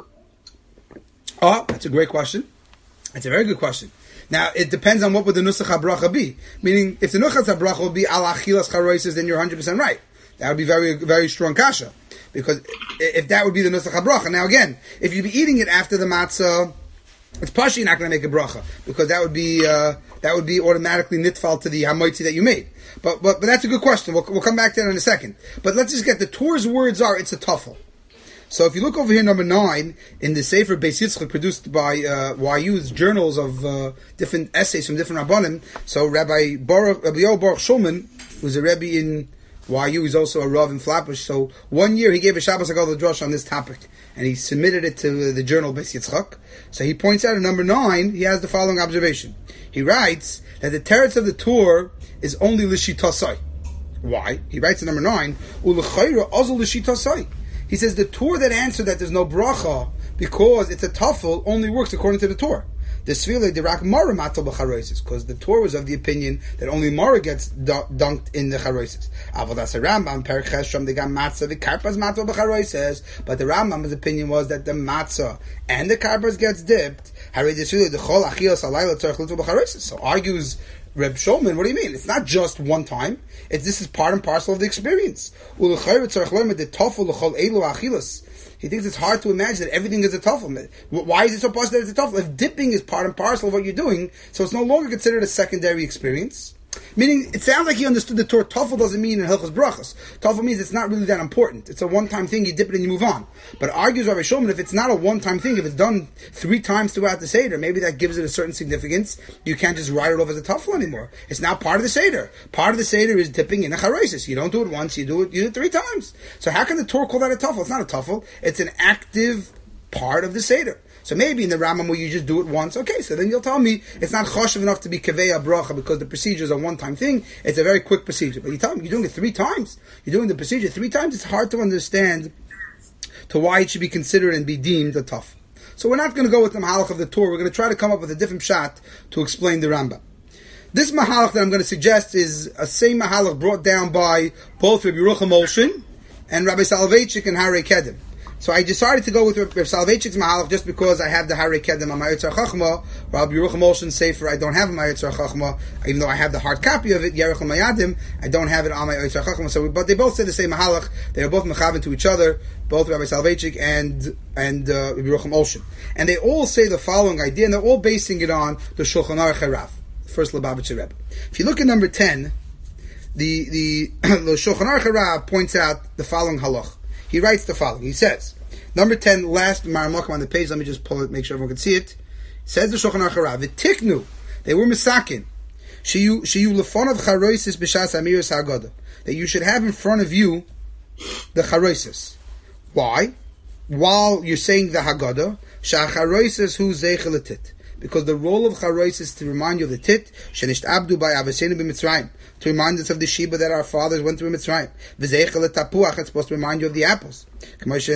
A: Oh, that's a great question. That's a very good question. Now, it depends on what would the nusach habracha be. Meaning, if the nusach habracha would be ala achilas charoises, then you're one hundred percent right. That would be very, very strong kasha. Because if that would be the nusach habracha. Now again, if you'd be eating it after the matzah, it's partially not going to make a bracha. Because that would be, uh, that would be automatically nitfal to the hamoitzi that you made. But, but, but that's a good question. We'll, we'll come back to that in a second. But let's just get, the Torah's words are, it's a tafel. So if you look over here, number nine, in the Sefer Beis Yitzchak, produced by uh, Y U's journals of uh, different essays from different Rabbanim. So Rabbi Baruch, Rabbi Yoel Baruch Shulman, who's a Rebbe in Y U, he's also a Rav in Flatbush. So one year he gave a Shabbos Hagadol Drush on this topic, and he submitted it to the journal Beis Yitzchak. So he points out in number nine, he has the following observation. He writes that the teretz of the Torah is only l'shitasai. Why? He writes in number nine, u'l'chayra azul l'shitasai. He says the Torah that answered that there's no bracha because it's a tafel only works according to the Torah. The Svile Dirak Mara Matal b'charoises, because the Torah was of the opinion that only Mara gets dunked in the charoises. Avodas Rambam Perek Chesham they got matzah the karpas matal b'charoises, but the Rambam's opinion was that the matzah and the karpas gets dipped. Harei Desvile the Chol Achios Alayla Tzarich Lutu b'charoises. So argues Reb Shulman, what do you mean? It's not just one time. It's, this is part and parcel of the experience. He thinks it's hard to imagine that everything is a tafel. Why is it so possible that it's a tafel? If dipping is part and parcel of what you're doing, so it's no longer considered a secondary experience. Meaning, it sounds like he understood the Torah. Tafel doesn't mean in Hilchos Brachos. Tafel means it's not really that important. It's a one-time thing, you dip it and you move on. But argues Rabbi Shulman, if it's not a one-time thing, if it's done three times throughout the Seder, maybe that gives it a certain significance. You can't just write it off as a Tafel anymore. It's now part of the Seder. Part of the Seder is dipping in a charoises. You don't do it once, you do it, you do it three times. So how can the Torah call that a Tafel? It's not a Tafel. It's an active part of the Seder. So maybe in the Rambam where you just do it once, okay, so then you'll tell me it's not choshev enough to be kaveh bracha because the procedure is a one-time thing. It's a very quick procedure. But you tell me you're doing it three times. You're doing the procedure three times. It's hard to understand to why it should be considered and be deemed a tough. So we're not going to go with the mahalach of the Torah. We're going to try to come up with a different shot to explain the Rambam. This mahalach that I'm going to suggest is a same mahalach brought down by both Rabbi Yerucham Olshin and Rabbi Soloveitchik and Harei Kedem. So I decided to go with Rabbi Soloveitchik's mahalach just because I have the Harei Kedem on my Yotzar Chachma. Rabbi Yerucham Olshin Sefer I don't have on my Yotzar Chachma, even though I have the hard copy of it, Yerech Mayadim, I don't have it on my Yotzar Chachma. So, but they both say the same mahalach. They are both mechaven to each other, both Rabbi Soloveitchik and and uh, Rabbi Yerucham Olshin, and they all say the following idea, and they're all basing it on the Shulchan Aruch Harav, first Lubavitcher Rebbe. If you look at number ten, the the, the Shulchan Aruch Harav points out the following halach. He writes the following. He says, number ten, last Maramakim on the page. Let me just pull it, make sure everyone can see it. Says the Shulchan Aruch Harav, V'tiknu, they were misakin, sheyu sheyu lefonav charoisis b'shas amiris ha'agada, that you should have in front of you the charoisis. Why? While you're saying the Haggadah, sha'charoisis hu zeichelatit, because the role of charoisis is to remind you of the tit, shenisht abdu by avesenu b'mitzrayim, to remind us of the Sheba that our fathers went through in Mitzrayim. V'zeichel tapuach, it's supposed to remind you of the apples. That's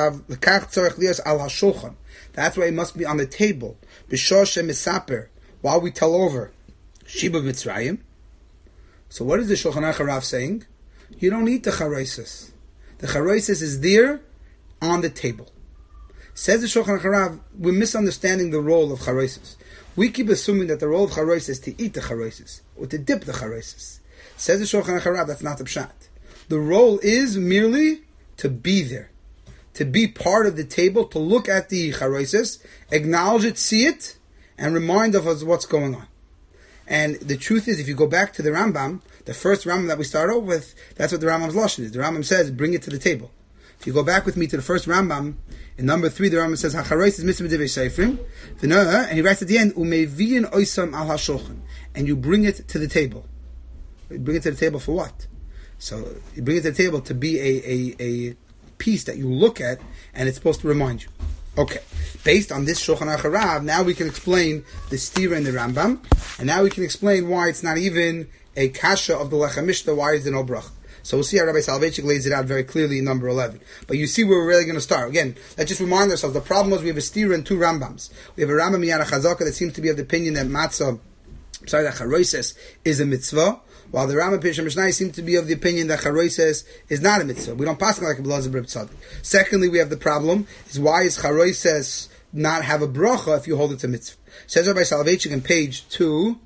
A: why it must be on the table. While we tell over Sheba Mitzrayim. So what is the Shulchan Aruch Harav saying? You don't need the charoisis. The charoisis is there on the table. Says the Shulchan Aruch Harav, we're misunderstanding the role of charoisis. We keep assuming that the role of charois is to eat the charoises, or to dip the charoises. Says the Shulchan Aruch, that's not the pshat. The role is merely to be there, to be part of the table, to look at the charoises, acknowledge it, see it, and remind of us what's going on. And the truth is, if you go back to the Rambam, the first Rambam that we start off with, that's what the Rambam's lashon is. The Rambam says, bring it to the table. If you go back with me to the first Rambam, in number three, the Rambam says, "Hacharois is mitzvah devei seifrim," and he writes at the end, "Umeviyin oisam al hashulchan," and you bring it to the table. You bring it to the table for what? So you bring it to the table to be a, a, a piece that you look at, and it's supposed to remind you. Okay, based on this Shulchan Aruch, now we can explain the stira in the Rambam, and now we can explain why it's not even a kasha of the Lechem Mishnah. Why is there no bracha? So we'll see how Rabbi Soloveitchik lays it out very clearly in number eleven. But you see where we're really going to start. Again, let's just remind ourselves, the problem was we have a stira and two Rambams. We have a Rambam Yad HaChazaka that seems to be of the opinion that matzah, sorry, that charoises is a mitzvah, while the Rambam Pirush HaMishnah seems to be of the opinion that charoises is not a mitzvah. We don't pass it like a B'lazar B'Reb Tzadik. Secondly, we have the problem, is why is charoises not have a bracha if you hold it to mitzvah? Says Rabbi Soloveitchik on page two,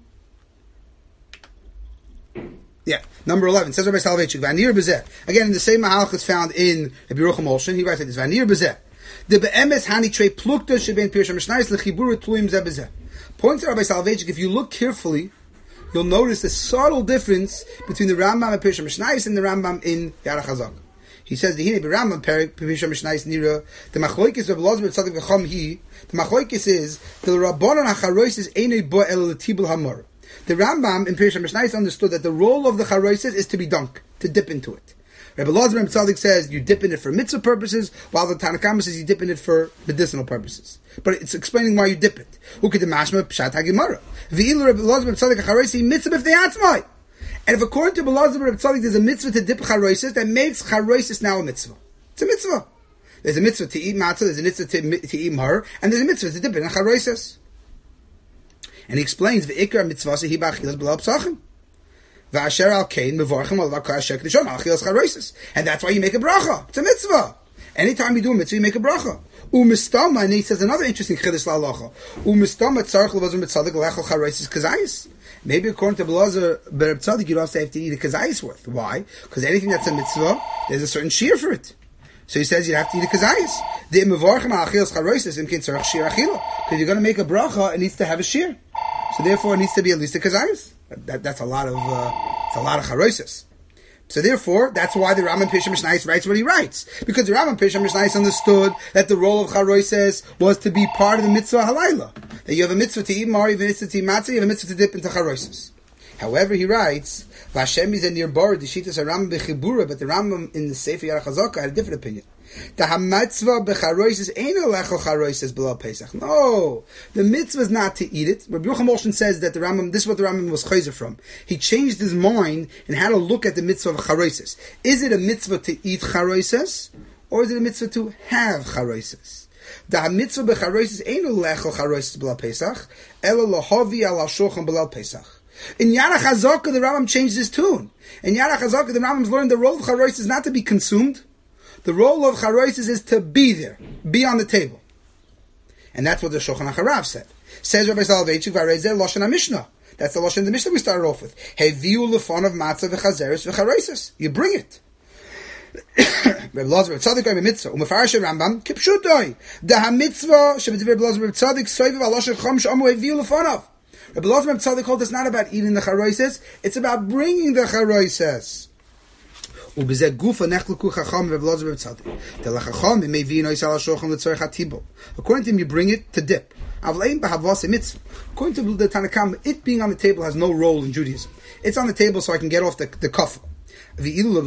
A: Yeah, number eleven. Says Rabbi Soloveitchik, Vanir Bezeh. Again, in the same mahalach is found in Rabbi Yerucham Olshin. He writes like this, Vanir Bezeh. The be'emes hani trei plukta sheben Pirush HaMishnayis lechibur tulim zeh bezeh. Points to Rabbi Soloveitchik, if you look carefully, you'll notice a subtle difference between the Rambam and Pirush HaMishnayis and the Rambam in Yad HaChazaka. He says, the Hine Rambam Perik Pirush HaMishnayis nira, the machloikis of Elazar B'Tzadik v'cham hi, the machloikis is, the Rabbanon HaCharois is einei bo el l'tibul hamor. The Rambam in Pirush HaMishnayis understood that the role of the charoises is to be dunk, to dip into it. Rabbi Elazar ben Tzadik says you dip in it for mitzvah purposes, while the Tanna Kama says you dip in it for medicinal purposes. But it's explaining why you dip it. Ukidemashma pshat hagimara. V'ilu Rabbi Elazar ben Tzadik charoisi mitzvah b'fnei. And if according to Rabbi Elazar ben Tzadik there's a mitzvah to dip charoises, that makes charoises now a mitzvah. It's a mitzvah. There's a mitzvah to eat matzah, there's a mitzvah to, to eat mar, and there's a mitzvah to dip in charoises. And he explains v'ikar mitzvah sehi b'achilas b'la psachim. V'asher al kain mevorchem al vakar shek nishon achilas charoises. And that's why you make a bracha. It's a mitzvah. Anytime you do a mitzvah, you make a bracha. Umistama, and he says another interesting chiddush la'alacha. Umistama tzarich levazur mitzadik lechol charoises kazayis. Maybe according to Elazar ben Tzadik, you also have to eat a kazayis worth. Why? Because anything that's a mitzvah, there's a certain shear for it. So he says you have to eat a kazayis. The mevorchem al achilas charoises imkin tzarich shear achila. Because you're going to make a bracha, it needs to have a shear. So therefore, it needs to be at least a kazayis. That, that's a lot of uh, it's a lot of charoises. So therefore, that's why the Rambam Pirush HaMishnayis writes what he writes, because the Rambam Pirush HaMishnayis understood that the role of charoises was to be part of the mitzvah halayla. That you have a mitzvah to eat mar, you have a mitzvah to eat matzah, you have a mitzvah to dip into charoises. However, he writes, "Vashem is a near bar the shitas Rambam bechibura," but the Rambam in the Sefer Yad HaChazaka had a different opinion. The hamitzvah becharoises ain't a lechol charoises below Pesach. No, the mitzvah is not to eat it. Rabbi Yerucham Olshin says that the Rambam, this is what the Rambam was chayzer from. He changed his mind and had to look at the mitzvah of charoises. Is it a mitzvah to eat charoises, or is it a mitzvah to have charoises? The hamitzvah becharoises ain't a lechol charoises below Pesach, ela lahavi al shulchan below Pesach. In Yad HaChazaka, the Rambam changed his tune. In Yad HaChazaka, the Rambam's learned the role of charoises is not to be consumed. The role of charoises is to be there, be on the table. And that's what the Shulchan Aruch said. Says Rabbi Soloveitchik, V'arezeh Lashon HaMishnah. That's the Lashon of the Mishnah we started off with. Heviu lefon of matzah v'chazeres v'charoises. You bring it. Rabbi Elazar ben Tzadik Rabbi Mitzvah Umefarish Rambam Kipshutoi the hamitzvah Shebedivei Rabbi Elazar ben Tzadik Soiviv Alosher Chom Shamu Heviu lefonav. Rabbi Elazar ben Tzadik called it's not about eating the charoises; it's about bringing the charoises. Ubezeh gufa nechluku chacham Rabbi Elazar ben Tzadik. The lachacham may be no yisal shochem letzorich hatibul. According to him, you bring it to dip. Avleim b'havas mitzvah. According to the Tanna Kama, it being on the table has no role in Judaism. It's on the table so I can get off the the kafah. No,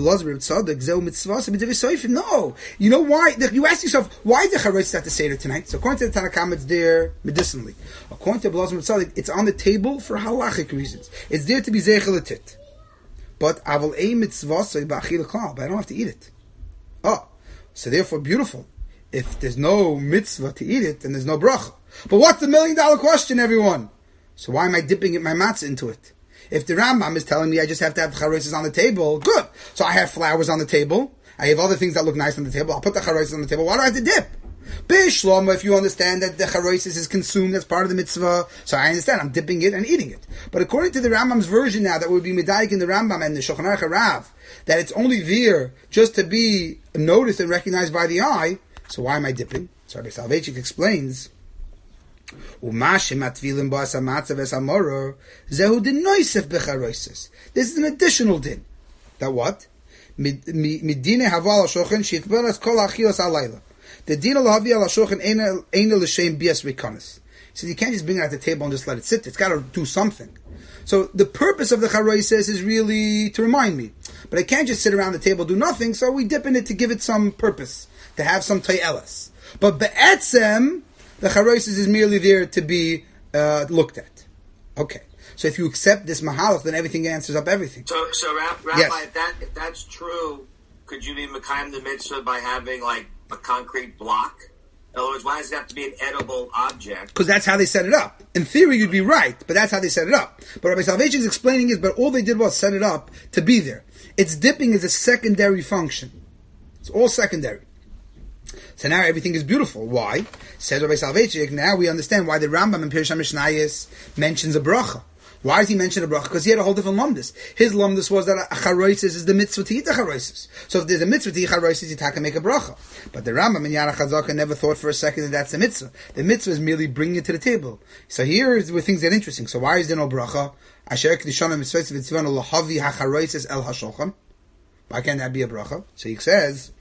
A: you know why? You ask yourself, why the charoises have to say it tonight? So according to the Tanna Kama, it's there medicinally. According to Elazar ben Tzadik, it's on the table for halachic reasons. It's there to be zeichelatit. But aval a mitzvah so ba'achil klal, but I don't have to eat it. Oh, so therefore, beautiful. If there's no mitzvah to eat it, then there's no bracha. But what's the million dollar question, everyone? So why am I dipping it, my matzah into it? If the Rambam is telling me I just have to have the charoises on the table, good. So I have flowers on the table. I have other things that look nice on the table. I'll put the charoises on the table. Why do I have to dip? B'shloma, if you understand that the charoises is consumed as part of the mitzvah, so I understand, I'm dipping it and eating it. But according to the Rambam's version now, that would be medayik in the Rambam and the Shulchan Aruch Rav, that it's only there just to be noticed and recognized by the eye, so why am I dipping? So Rabbi Soloveitchik explains, this is an additional din. That what? The din of lahavi al hashulchan eina l'shem bias rekanis. He says you can't just bring it at the table and just let it sit. It's got to do something. So the purpose of the charoises is really to remind me. But I can't just sit around the table do nothing, so we dip in it to give it some purpose, to have some tayelas. But be'etzem, the charoises is merely there to be uh, looked at. Okay. So if you accept this mahalach, then everything answers up everything.
B: So, so Rabbi,
A: yes.
B: if, that, if that's true, could you be mekayim the mitzvah by having like a concrete block? In other words, why does it have to be an edible object?
A: Because that's how they set it up. In theory, you'd be right, but that's how they set it up. But Rabbi Soloveitchik is explaining is, but all they did was set it up to be there. Its dipping is a secondary function. It's all secondary. So now everything is beautiful. Why? Says Rabbi Soloveitchik, now we understand why the Rambam in Pirush HaMishnayos mentions a bracha. Why does he mention a bracha? Because he had a whole different lumdus. His lumdus was that a charoises is the mitzvah to eat the charoises. So if there's a mitzvah to eat charoises, you can make a bracha. But the Rambam in Yad HaChazaka never thought for a second that that's the mitzvah. The mitzvah is merely bringing it to the table. So here is where things get interesting. So why is there no bracha? Asher kedishana mitzvah v'tzivanu lahavi hacharoises el hashulchan. Why can't that be a bracha? So he says,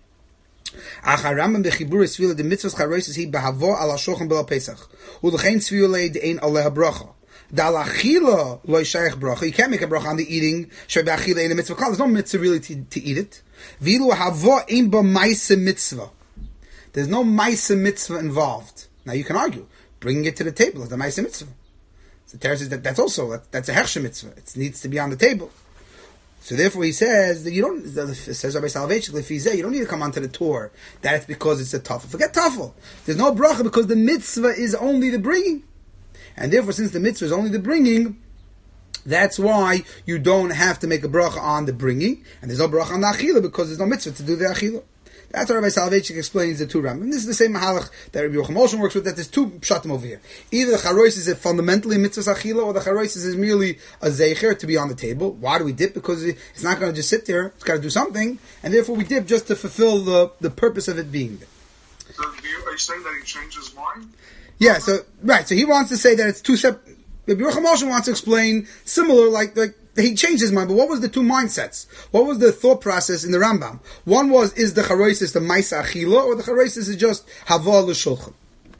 A: Achar Rambam bechibur esvila the mitzvahs charoises he behavo al hashulchan b'la pesach u'lechein tzviyulei de'ein aleha bracha. Dalachila loy shayach bracha. You can't make a bracha on the eating. Shebachila in a mitzvah. There's no mitzvah really to, to eat it. Vilu havo ein ba ma'aseh mitzvah. There's no ma'aseh mitzvah involved. Now you can argue bringing it to the table is the ma'aseh mitzvah. So Torah says that that's also that, that's a hechsher mitzvah. It needs to be on the table. So therefore he says that you don't. It says Rabbi Soloveitchik lefizeh you don't need to come onto the Torah that it's because it's a tafel. Forget tafel. There's no bracha because the mitzvah is only the bringing. And therefore, since the mitzvah is only the bringing, that's why you don't have to make a bracha on the bringing, and there's no bracha on the achila because there's no mitzvah to do the achila. That's what Rabbi Soloveitchik explains the two Rambam. And this is the same mahalach that Rabbi Yochanan Moshe works with, that there's two pshatim over here. Either the charois is fundamentally mitzvah achila, or the charois is merely a zeicher to be on the table. Why do we dip? Because it's not going to just sit there, it's got to do something, and therefore we dip just to fulfill the, the purpose of it being there.
D: So are you saying that he changed his mind?
A: Yeah, so, right, so he wants to say that it's two separate, Rabbi Yochanan Moshe wants to explain similar, like, like, he changed his mind, but what was the two mindsets? What was the thought process in the Rambam? One was, is the charoisis the ma'aseh achila, or the charoisis is just hava l'shulchan?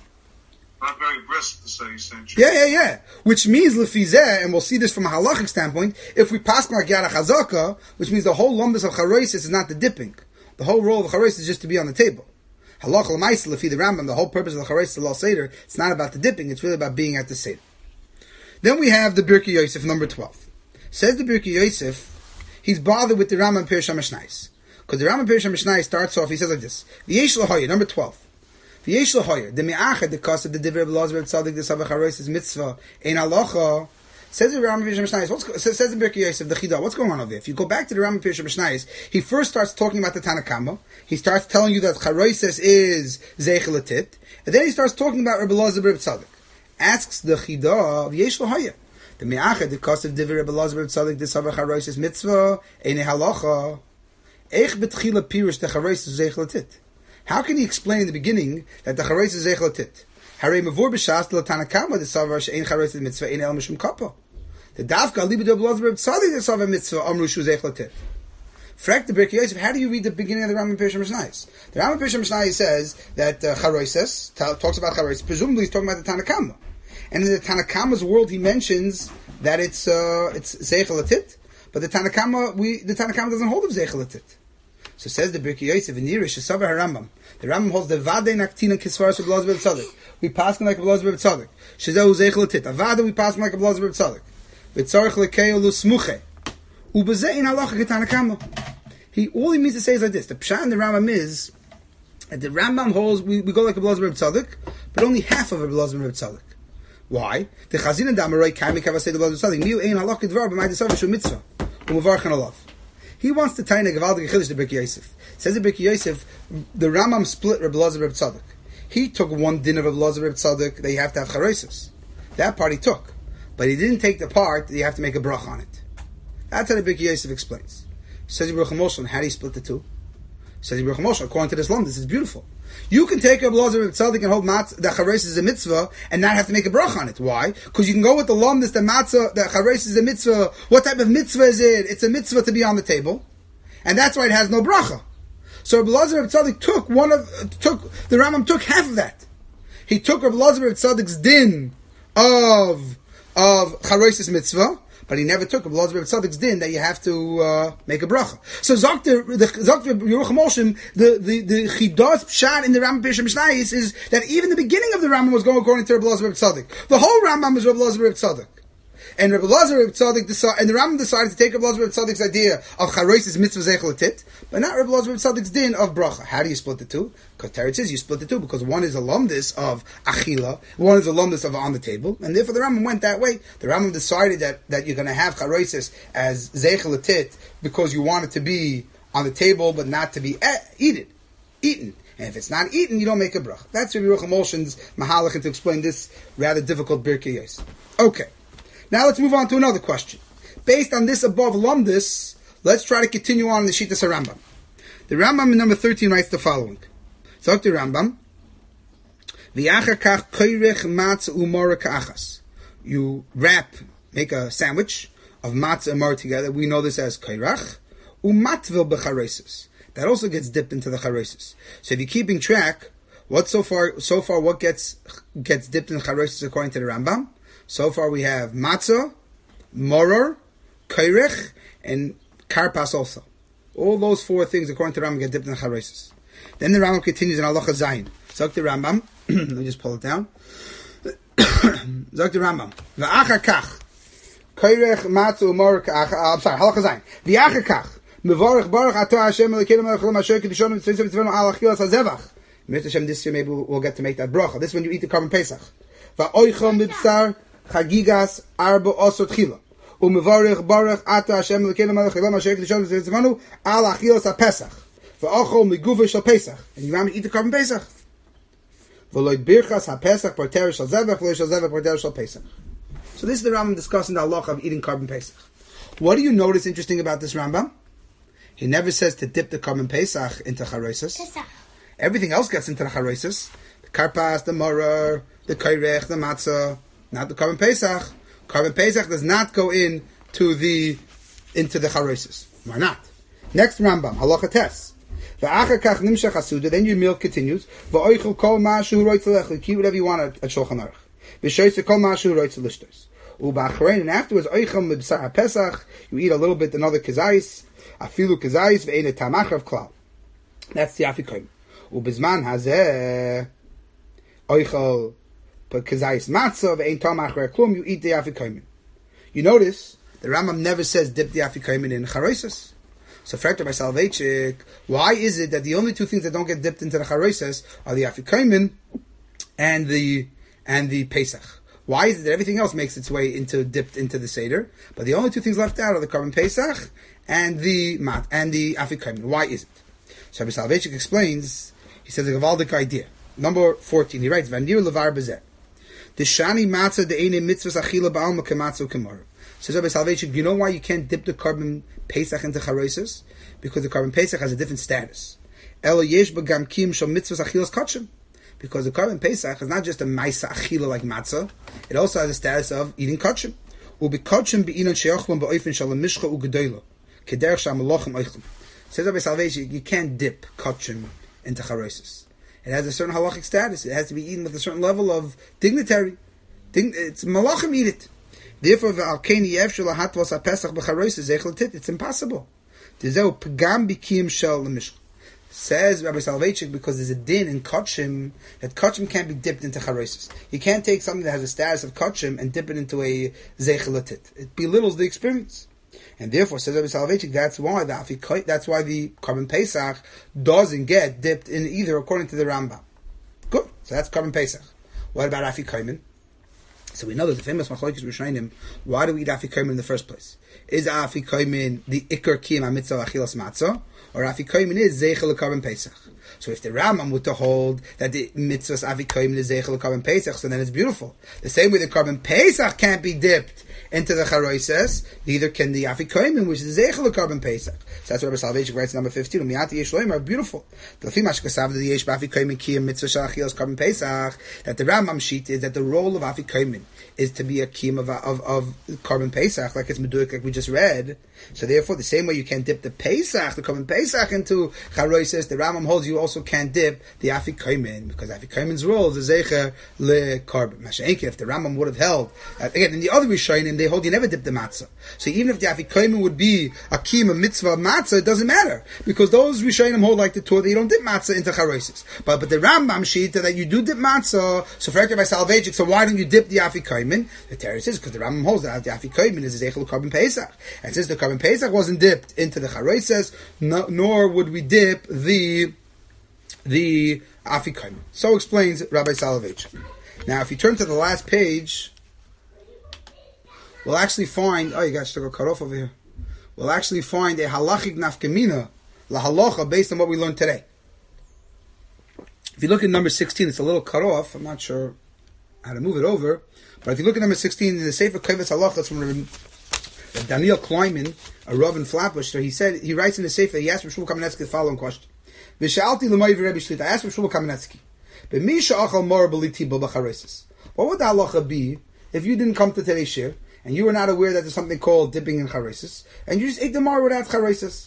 D: Not very brisk to say essentially.
A: Yeah, yeah, yeah. Which means lefizeh, and we'll see this from a halachic standpoint, if we pass like Yad HaChazaka, which means the whole lumbus of charoisis is not the dipping. The whole role of charoisis is just to be on the table. Halach l'maisa lefi the Rambam, the whole purpose of the charoises of the Seder, it's not about the dipping, it's really about being at the Seder. Then we have the Birkei Yosef, number twelve. Says the Birkei Yosef, he's bothered with the Rambam Pirush HaMishnayos. Because the Rambam Pirush HaMishnayos starts off, he says like this, V'yesh l'hoyer, number twelve. V'yesh l'hoyer, the me'achad, the cost of the divrei b'lazber tzadik, the savach charoises mitzvah, ein halacha. Says the Rambam Pirush HaMishnayos, what's, says, says the Birkei Yosef, the Chidah, what's going on over there? If you go back to the Rambam Pirush HaMishnayos, he first starts talking about the Tanna Kama. He starts telling you that charoises is zeichel atit, and then he starts talking about Rebbe Elazar Rebbe Tzadik. Asks the Chidah, V'yesh l'hoyer. The me'achad, the cost of divrei Rebbe Elazar Rebbe Tzadik, the savach charoises mitzvah, ein halacha. Eich betchila pirush the charoises zeichel atit. How can he explain in the beginning that the charoises is zeichel atit? Harei mavur b'shas l'Tanna Kama the savar she'ein charoises mitzvah ein el mishum kappa. The dafka libid Rebbe Elazar Rebbe Tzadik the savar mitzvah amru shu zeichel atit. Frak the Birkei Yosef, how do you read the beginning of the Rambam Pirush HaMishnayos? The Rambam Pirush HaMishnayos says that uh, charoises t- talks about charoises. Presumably he's talking about the Tanna Kama. And in the Tanna Kama's world, he mentions that it's uh, it's zeichel atit, but the Tanna Kama we the Tanna Kama doesn't hold of zeichel atit. So says the Birkei Yosef in Yirish Shesavar HaRambam. The Rambam holds the vadei naktina kisvaras of Elazar Rebbe Tzadik. We pass him like Elazar Rebbe Tzadik. Shezehu zeichel atit. Avada we pass him like Elazar Rebbe Tzadik. V'tzarich lekei olu smuche. Ubezeh in halacha keTanna Kama. He all he means to say is like this. The pshat in the Rambam is that the Rambam holds we, we go like Elazar Rebbe Tzadik, but only half of Elazar Rebbe Tzadik. Why? The Chazina Damarei Kaimi Kavasei Elazar Tzadik. Miu ein halach kedvar b'may desav shu mitzvah u'mevarchen alav. He wants to tie in a gevaldig chiddush to Birkei Yosef. Says the Birkei Yosef, the Rambam split Rebbe Elazar Rebbe Tzadik. He took one din of Rabbi Elazar Reb Tzadok that you have to have charosis. That part he took. But he didn't take the part that you have to make a brach on it. That's how the Big Yosef explains. Says Baruch Moshe, how do you split the two? Says Baruch Moshe, according to this law, this is beautiful. You can take Rabbi Elazar Reb Tzadok and hold matzah, that charosis is a mitzvah, and not have to make a brach on it. Why? Because you can go with the law, this the matzah, that charosis is a mitzvah. What type of mitzvah is it? It's a mitzvah to be on the table. And that's why it has no bracha. So Rabbi Elazar Reb Tzadok took one of, uh, took, the Rambam took half of that. He took Rabbi Elazar Reb Tzadok's din of, of charosis mitzvah, but he never took Rabbi Elazar Reb Tzadok's din that you have to uh, make a bracha. So Zokter, the Zokter Yerucham Moshe, the the the chidas pshat in the Rambam Pirush Mishnayos is that even the beginning of the Rambam was going according to Rabbi Elazar Reb Tzadok. The whole Rambam is Rabbi Elazar Reb Tzadok. And Rabbi Elazar Reb Tzadok decided, and the Rambam decided to take Rabbi Elazar Reb Tzadok's idea of charosis mitzvah zeichel tit, but not Rabbi Elazar Reb Tzadok's din of bracha. How do you split the two? Because Teretz says you split the two because one is a lumdis of achila, one is a lumdis of on the table, and therefore the Rambam went that way. The Rambam decided that, that you're going to have charosis as zeichel tit because you want it to be on the table but not to be e- eaten, eaten. And if it's not eaten, you don't make a bracha. That's Rabbi Yerucham Moshe's mahalach to explain this rather difficult Birkei Yos. Okay. Now let's move on to another question. Based on this above lumdis, let's try to continue on in the Shittas Rambam. The Rambam in number thirteen writes the following. So the Rambam, V'achakach koirech matzah umara ka'achas. You wrap, make a sandwich of matzah and maror together. We know this as koirach. Umatvil b'charosis. That also gets dipped into the charosis. So if you're keeping track, what so far, so far what gets gets dipped in the charosis according to the Rambam? So far we have matzah, maror, koirech, and karpas also. All those four things, according to the Rambam, get dipped in the charosis. Then the Rambam continues in Halacha Zayin. Zok the Rambam, let me just pull it down. Zok the Rambam. V'achar kach, koirech, matzah, maror, ka'ach, I'm sorry, Halacha Zayin. V'achar kach, mevorech baruch atah Hashem elokeinu melech haolam asher kedushanim tzivim tzivim al achilas hazevach. Mister Hashem, this year maybe we'll get to make that bracha. This is when you eat the carbon pesach. Va'oicham b'bsar, chagigas arba osot chila. Umevarich baruch ata Hashem l'keinu melech haolam asher kedushanim tzivanu al achilas ha-pesach. Va'ochol miguva shel pesach. And you want me to eat the carbon pesach. V'loi birchas ha-pesach parter shel zevach v'loi shel zevach parter shel pesach. So this is the Rambam discussing the halacha of eating carbon pesach. What do you notice interesting about this Rambam? He never says to dip the carbon pesach into charosis. Pesach. Everything else gets into the charosis. The karpas, the maror, the koirech, the matzah. Not the carbon pesach. Carbon pesach does not go in to the into the charosis. Why not? Next Rambam, halacha tes. Then your meal continues. You keep whatever you want at, at Shulchan Aruch. And afterwards, you eat a little bit another kezayis. Afilu kezayis ve'ein tamachrav klal. That's the afikoyim. Ubizman hazeh oichel kezayis matzah ve'ein tamachrav klum. You eat the afikoyim. You notice the Rambam never says dip the afikoyim in charosis. So, Frekter by Salvechik, why is it that the only two things that don't get dipped into the charosis are the afikoyim and the and the pesach? Why is it that everything else makes its way into dipped into the seder, but the only two things left out are the carbon pesach and the mat and the afikoyim? Why is it? So Rabbi Soloveitchik explains. He says a gavaldik idea. Number fourteen. He writes, "Vanir levar bezeh. The shani matzah the eine mitzvahs achila ba'alma kematzah kemar." Says Rabbi Soloveitchik, you know why you can't dip the carbon pesach into charosis? Because the carbon pesach has a different status. Elo yesh b'gam kim shel mitzvahs achilas kachim. Because the carbon pesach is not just a maisa achila like matzah; it also has a status of eating kachim. Ubi kachim be'inon she'ochlom ba'ofen shalom mishcha u'gedoylo kederch sha'malachim oichlom. Says Rabbi Soloveitchik, you can't dip kachim into charosis. It has a certain halachic status. It has to be eaten with a certain level of dignitary. It's malachim eat it. Therefore, it's impossible. Says Rabbi Soloveitchik, because there's a din in kachim that kachim can't be dipped into charosis. You can't take something that has a status of kachim and dip it into a zeichelatit. It belittles the experience, and therefore, says Rabbi Soloveitchik, that's why the afikoy, that's why the carbon pesach doesn't get dipped in either, according to the Rambam. Good. So that's carbon pesach. What about afikoyim? So we know that the famous machlokes Rishonim, why do we eat afikoyim in the first place? Is afikoyim the ikar kiyam mitzvah achilas matzah, or afikoimen is zeichel carbon pesach. So if the Rambam were to hold that the mitzvahs afikoimen is zeichel carbon pesach, so then it's beautiful. The same way the carbon pesach can't be dipped into the charoises, neither can the afikoimen, which is zeichel carbon pesach. So that's what Rabbi Soloveitchik writes in number fifteen. Umiyati yesh loim are beautiful. The fimash kasav the yesh bafikoimen kiyam mitzvah shalachilas carbon pesach. That the Rambam sheet is that the role of afikoimen is to be a kiyam of, of of carbon pesach, like it's meduik, like we just read. So therefore, the same way you can't dip the pesach, the carbon pesach into charoises, the Rambam holds you also can't dip the afikoimen, because afikoimen's role is a zeicher le carbon. Masha'enke, if the Rambam would have held, uh, again in the other Rishonim they hold you never dip the matzah. So even if the afikoimen would be a kiyam, a mitzvah, matzah, it doesn't matter, because those Rishonim hold like the Torah, they don't dip matzah into charoises. But but the Rambam sheet that you do dip matzah, so for by salvagic, so why don't you dip the afikoimen? The Torah says because the Rambam holds that the afikoimen is a zeichel carbon pesach, and since the carbon pesach wasn't dipped into the charoises, no, nor would we dip the the afikoimen. So explains Rabbi Soloveitchik. Now, if you turn to the last page, we'll actually find. Oh, you guys still got cut off over here. We'll actually find a halachic nafkamina, la halacha, based on what we learned today. If you look at number sixteen, it's a little cut off. I'm not sure how to move it over. But if you look at number sixteen, in the Sefer Kovetz Halacha, that's from Rabbi Daniel Kleiman, a Rav in Flatbush, so he said, he writes in the Sefer, he asked Rabbi Shmuel Kamenetsky the following question. V'shalti l'may v'Rebbe Shlita, I asked Rabbi Shmuel Kamenetsky, b'misha achal mor b'liti bo b'charesis. What would the halacha be if you didn't come to today's shir, and you were not aware that there's something called dipping in charesis, and you just ate the mar without charesis?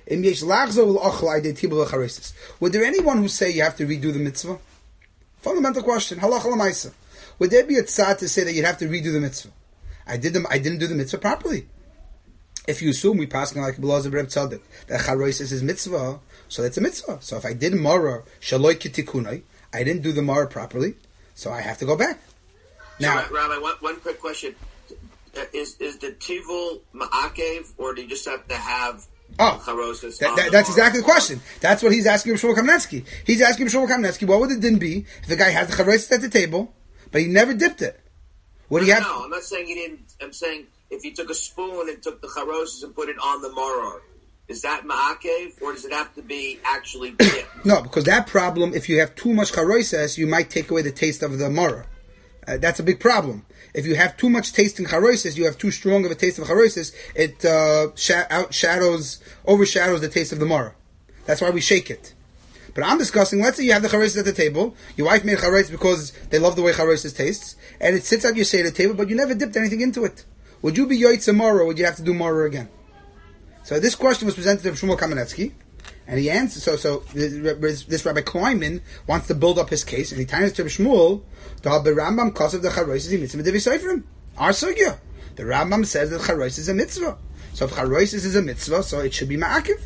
A: Would there anyone who say you have to redo the mitzvah? Fundamental question. Halacha l'maisa. Would there be a tzad to say that you'd have to redo the mitzvah? I did them. I didn't do the mitzvah properly. If you assume we pass like Belazar Reb Tzaddik that charoises is mitzvah, so that's a mitzvah. So if I did mara shaloi kitikunai, I didn't do the mara properly, so I have to go back. Now,
B: so, Rabbi, one, one quick question: Is is the tivul ma'akev, or do you just have to have?
A: Oh, that, that, that's exactly the question. That's what he's asking Shmuel Kamenetsky. He's asking Shmuel Kamenetsky, what would it then be if the guy had the charosis at the table, but he never dipped it? Would
B: no,
A: he have?
B: No, I'm not saying he didn't. I'm saying if he took a spoon and took the charosis and put it on the maror, is that ma'akev, or does it have to be actually dipped?
A: No, because that problem, if you have too much charosis, you might take away the taste of the maror. Uh, that's a big problem. If you have too much taste in charosis, you have too strong of a taste of charosis, it uh, sh- outshadows, overshadows the taste of the maror. That's why we shake it. But I'm discussing, let's say you have the charosis at the table, your wife made charosis because they love the way charosis tastes, and it sits at your Seder table, but you never dipped anything into it. Would you be yoytze maror, or would you have to do maror again? So this question was presented to Shmuel Kamenetsky, and he answered, so, so this, this Rabbi Kleiman wants to build up his case, and he turns to Shmuel, the Rambam Kosev the charosis is mitzvah devisayfrim. Our sugya. The Rambam says that charosis is a mitzvah. So if charosis is a mitzvah, so it should be ma'akiv.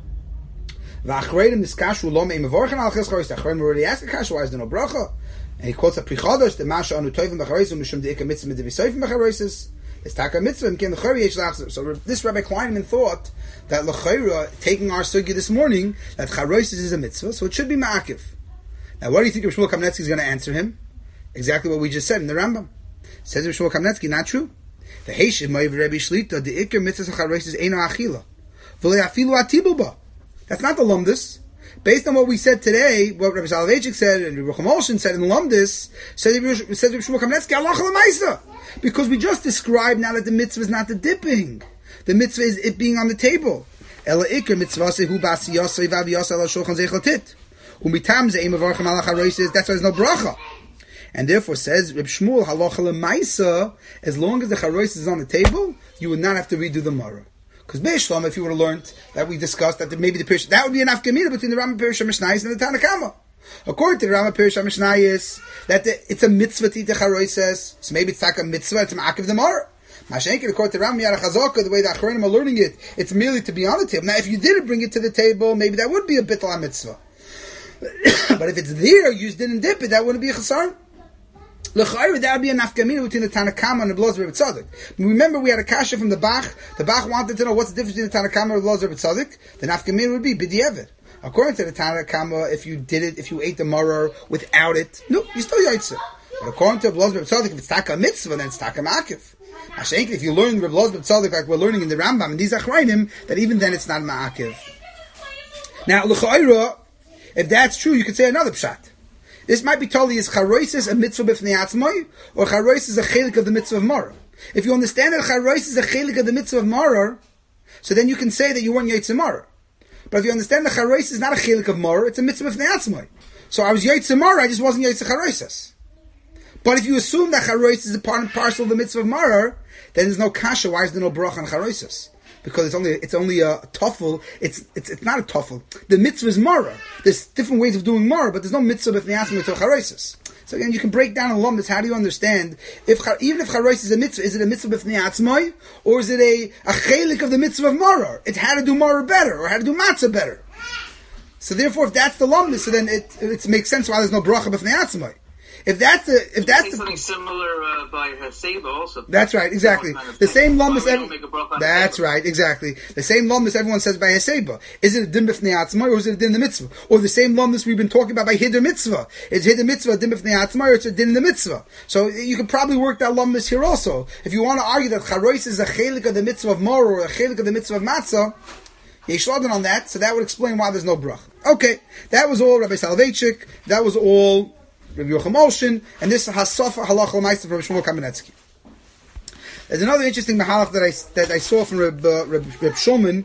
A: V'achreidim niskashu lo me'im mevorchen al ches charosis. Achreidim already asked the kashu, why is there no bracha? And he quotes a prichadosh, the masha anu toivim b'charosis, mishum de'ika mitzvah devisayfrim b'charosis. It's taka mitzvah, mkin l'chari yesh lachzer. So this Rabbi Kleiman thought that l'chayra, taking our sugya this morning, that charosis is a mitzvah, so it should be ma'akiv. Now what do you think Shmuel Kamenetsky is going to answer him? Exactly what we just said in the Rambam. Says Shmuel Kamenetsky, not true. The Heishiv Ma'av Rebbe Shlita, the Iker Mitzvah Charosis Eino Achila. V'le Afilu Atibuba. That's not the Lumdus. Based on what we said today, what Rabbi Soloveitchik said and Rabbi Chomolshin said in the Lumdus, says Shmuel Kamenetsky, Allah Chalamaisa. Because we just described now that the mitzvah is not the dipping. The mitzvah is it being on the table. Ela Iker Mitzvah Sehu Basi Yosei Vav Yosei Ela Shulchan Zeichotit. Umitam Ze'im Avarchem Ala Charosis. That's why there's no bracha. And therefore says Reb Shmuel halacha lemaisa, as long as the charosis is on the table, you would not have to redo the maror. Because Be'eshlom, if you would have learned that we discussed that maybe the Pirish, that would be an afkamina between the Rambam Pirish HaMishnayis and the Tanakama. According to the Rambam Pirish HaMishnayis, that the, it's a mitzvah to eat the charosis, so maybe it's like a mitzvah to ma'akiv the maror. Mashenkin, according to the Rambam Yad HaChazaka, the way the Achronim are learning it, it's merely to be on the table. Now, if you didn't bring it to the table, maybe that would be a bittul mitzvah. But if it's there, you just didn't dip it, that wouldn't be a chasar. L'chayr, that would be a nafkamina between the Tanakama and the Belazar Rebbe Tzaddik. Remember, we had a kasha from the Bach. The Bach wanted to know what's the difference between the Tanakama and the Belazar Rebbe Tzaddik. The nafkamina would be b'di'evet. According to the Tanakama, if you did it, if you ate the maror without it, no, you still yaitze. But according to Belazar Rebbe Tzaddik, if it's taka mitzvah, then it's taka ma'akiv. Mashenkin, if you learn Rebbe Belazar Rebbe Tzaddik like we're learning in the Rambam and these achrayim, that even then it's not ma'akiv. Now, l'cha'ira, if that's true, you could say another pshat. This might be totally is charoisis a mitzvah b'fnei atzmai, or charoisis a chelik of the mitzvah of maror. If you understand that charoisis is a chelik of the mitzvah of maror, so then you can say that you want yaitze maror. But if you understand that charoisis is not a chelik of maror, it's a mitzvah b'fnei atzmai. So I was yaitze maror, I just wasn't yaitze charoisis. But if you assume that charoisis is a part and parcel of the mitzvah of maror, then there's no kasha. Why is there no bracha on charoisis? Because it's only it's only a tuffle. It's it's it's not a tuffle. The mitzvah is maror. There's different ways of doing maror, but there's no mitzvah b'fnei atzmai to charoisis. So again, you can break down a lumdus. How do you understand if even if charoisis is a mitzvah, is it a mitzvah b'fnei atzmai, or is it a a chelik of the mitzvah of maror? It's how to do maror better, or how to do matzah better. So therefore, if that's the lumdus, so then it it makes sense why there's no bracha b'fnei atzmai. If that's the if that's the,
E: something similar uh, by Haseba also.
A: That's right, exactly.
E: Kind of
A: the same lumdus.
E: Every,
A: that's
E: Haseba.
A: Right, exactly. The same lumdus everyone says by Haseba. Is it a din b'fnei atzmai or is it a din in the mitzvah? Or the same lumdus we've been talking about by hider mitzvah. Is hider mitzvah a din b'fnei atzmai or it's a din in the mitzvah? So you could probably work that lumdus here also. If you want to argue that charois is a chelik of the mitzvah of mor or a chelik of the mitzvah of matzah, yeshladen on that. So that would explain why there's no bracha. Okay, that was all Rabbi Soloveitchik. That was all Rabbi Yocham Olshin, and this Hasafa Halach L'Maisa from Shmuel Kamenetsky. There's another interesting mahalach that I that I saw from Reb, uh, Reb, Reb Shulman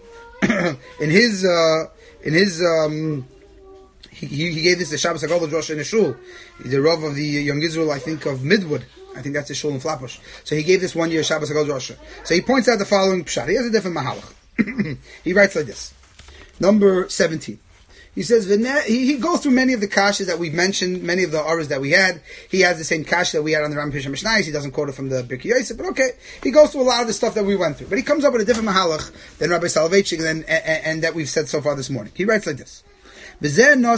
A: in his uh, in his um, he, he gave this to Shabbos Hagadol Joshua in a shul. He's the Rav of the Young Israel, I think, of Midwood. I think that's his shul in Flatbush. So he gave this one year Shabbos Hagadol Joshua. So he points out the following pshat. He has a different mahalach. He writes like this. Number seventeen. He says, he, he goes through many of the kashas that we've mentioned, many of the auras that we had. He has the same kasha that we had on the Ram Pisha Mishnayos. He doesn't quote it from the Birkei Yosef, but okay. He goes through a lot of the stuff that we went through. But he comes up with a different mahalach than Rabbi Soloveitchik and, and, and that we've said so far this morning. He writes like this. He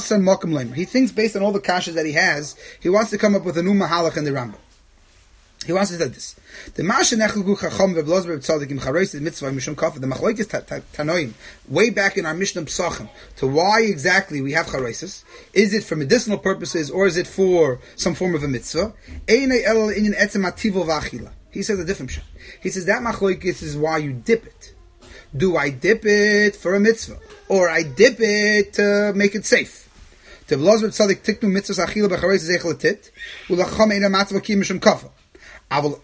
A: thinks based on all the kashas that he has, he wants to come up with a new mahalach in the Rambam. He wants to say this. The Mashenechel Chacham ve'Blozber Tzadikim Chareis the Mitzvah Mishum Kafa. The Machlokes Tanoim way back in our Mishnah Psachim to why exactly we have Chareises. Is it for medicinal purposes or is it for some form of a mitzvah? Einay El Inyan Etzem Ativo V'Achila. He says a different shit. He says that Machlokes is why you dip it. Do I dip it for a mitzvah or I dip it to make it safe? To Blozber Tzadik Tiknu Mitzvah Achila B'Chareis Zechelatit Ulacham Eina Matzva Ki Mishum Kafa. He wants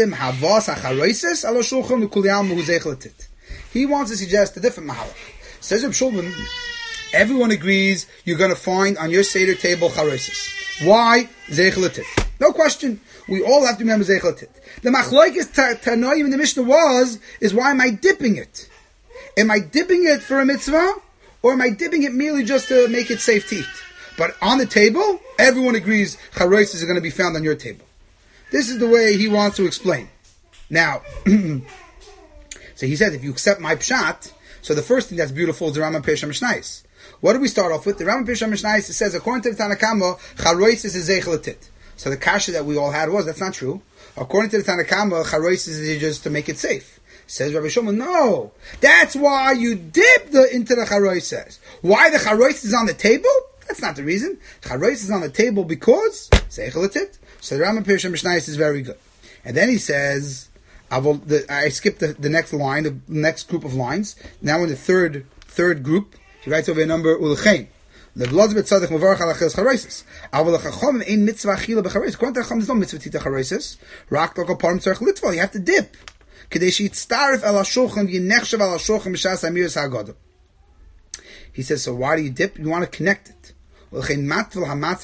A: to suggest a different mahalach. Says Reb Shulman, everyone agrees you're going to find on your Seder table charoises. Why? Zeichelatit. No question. We all have to remember Zeichelatit. The machlokes Tanoim in the Mishnah was, is why am I dipping it? Am I dipping it for a mitzvah? Or am I dipping it merely just to make it safe to eat? But on the table, everyone agrees charoises are going to be found on your table. This is the way he wants to explain. Now, so he says, if you accept my pshat, so the first thing that's beautiful is the Rambam Pesha Mishnayos. What do we start off with? The Rambam Pesha Mishnayos, it says, according to the Tanakama, charoises is zeichelatit. So the kasha that we all had was, that's not true. According to the Tanakama, charoises is just to make it safe. Says Rabbi Shulman, no. That's why you dip the into the charoises. Why the charoises is on the table? That's not the reason. Charoises is on the table because zeichelatit. So the Rambam Pesha Mishnayos is very good. And then he says, I, will, the, I skipped the, the next line, the next group of lines. Now in the third third group, he writes over a number, Ulechein. The blood bet tzadich mavarach al achilles chareises. Avol lechachom ein mitzvah achila b'chareises. According to Chacham, there's no mitzvah tita chareises. Rak lokal parim tzarech litval. You have to dip. Kedei sheyitztaref el hashulchan v'yinechshav el hashulchan b'shas hamiras ha'agadol. He says, so why do you dip? You want to connect it. He says, so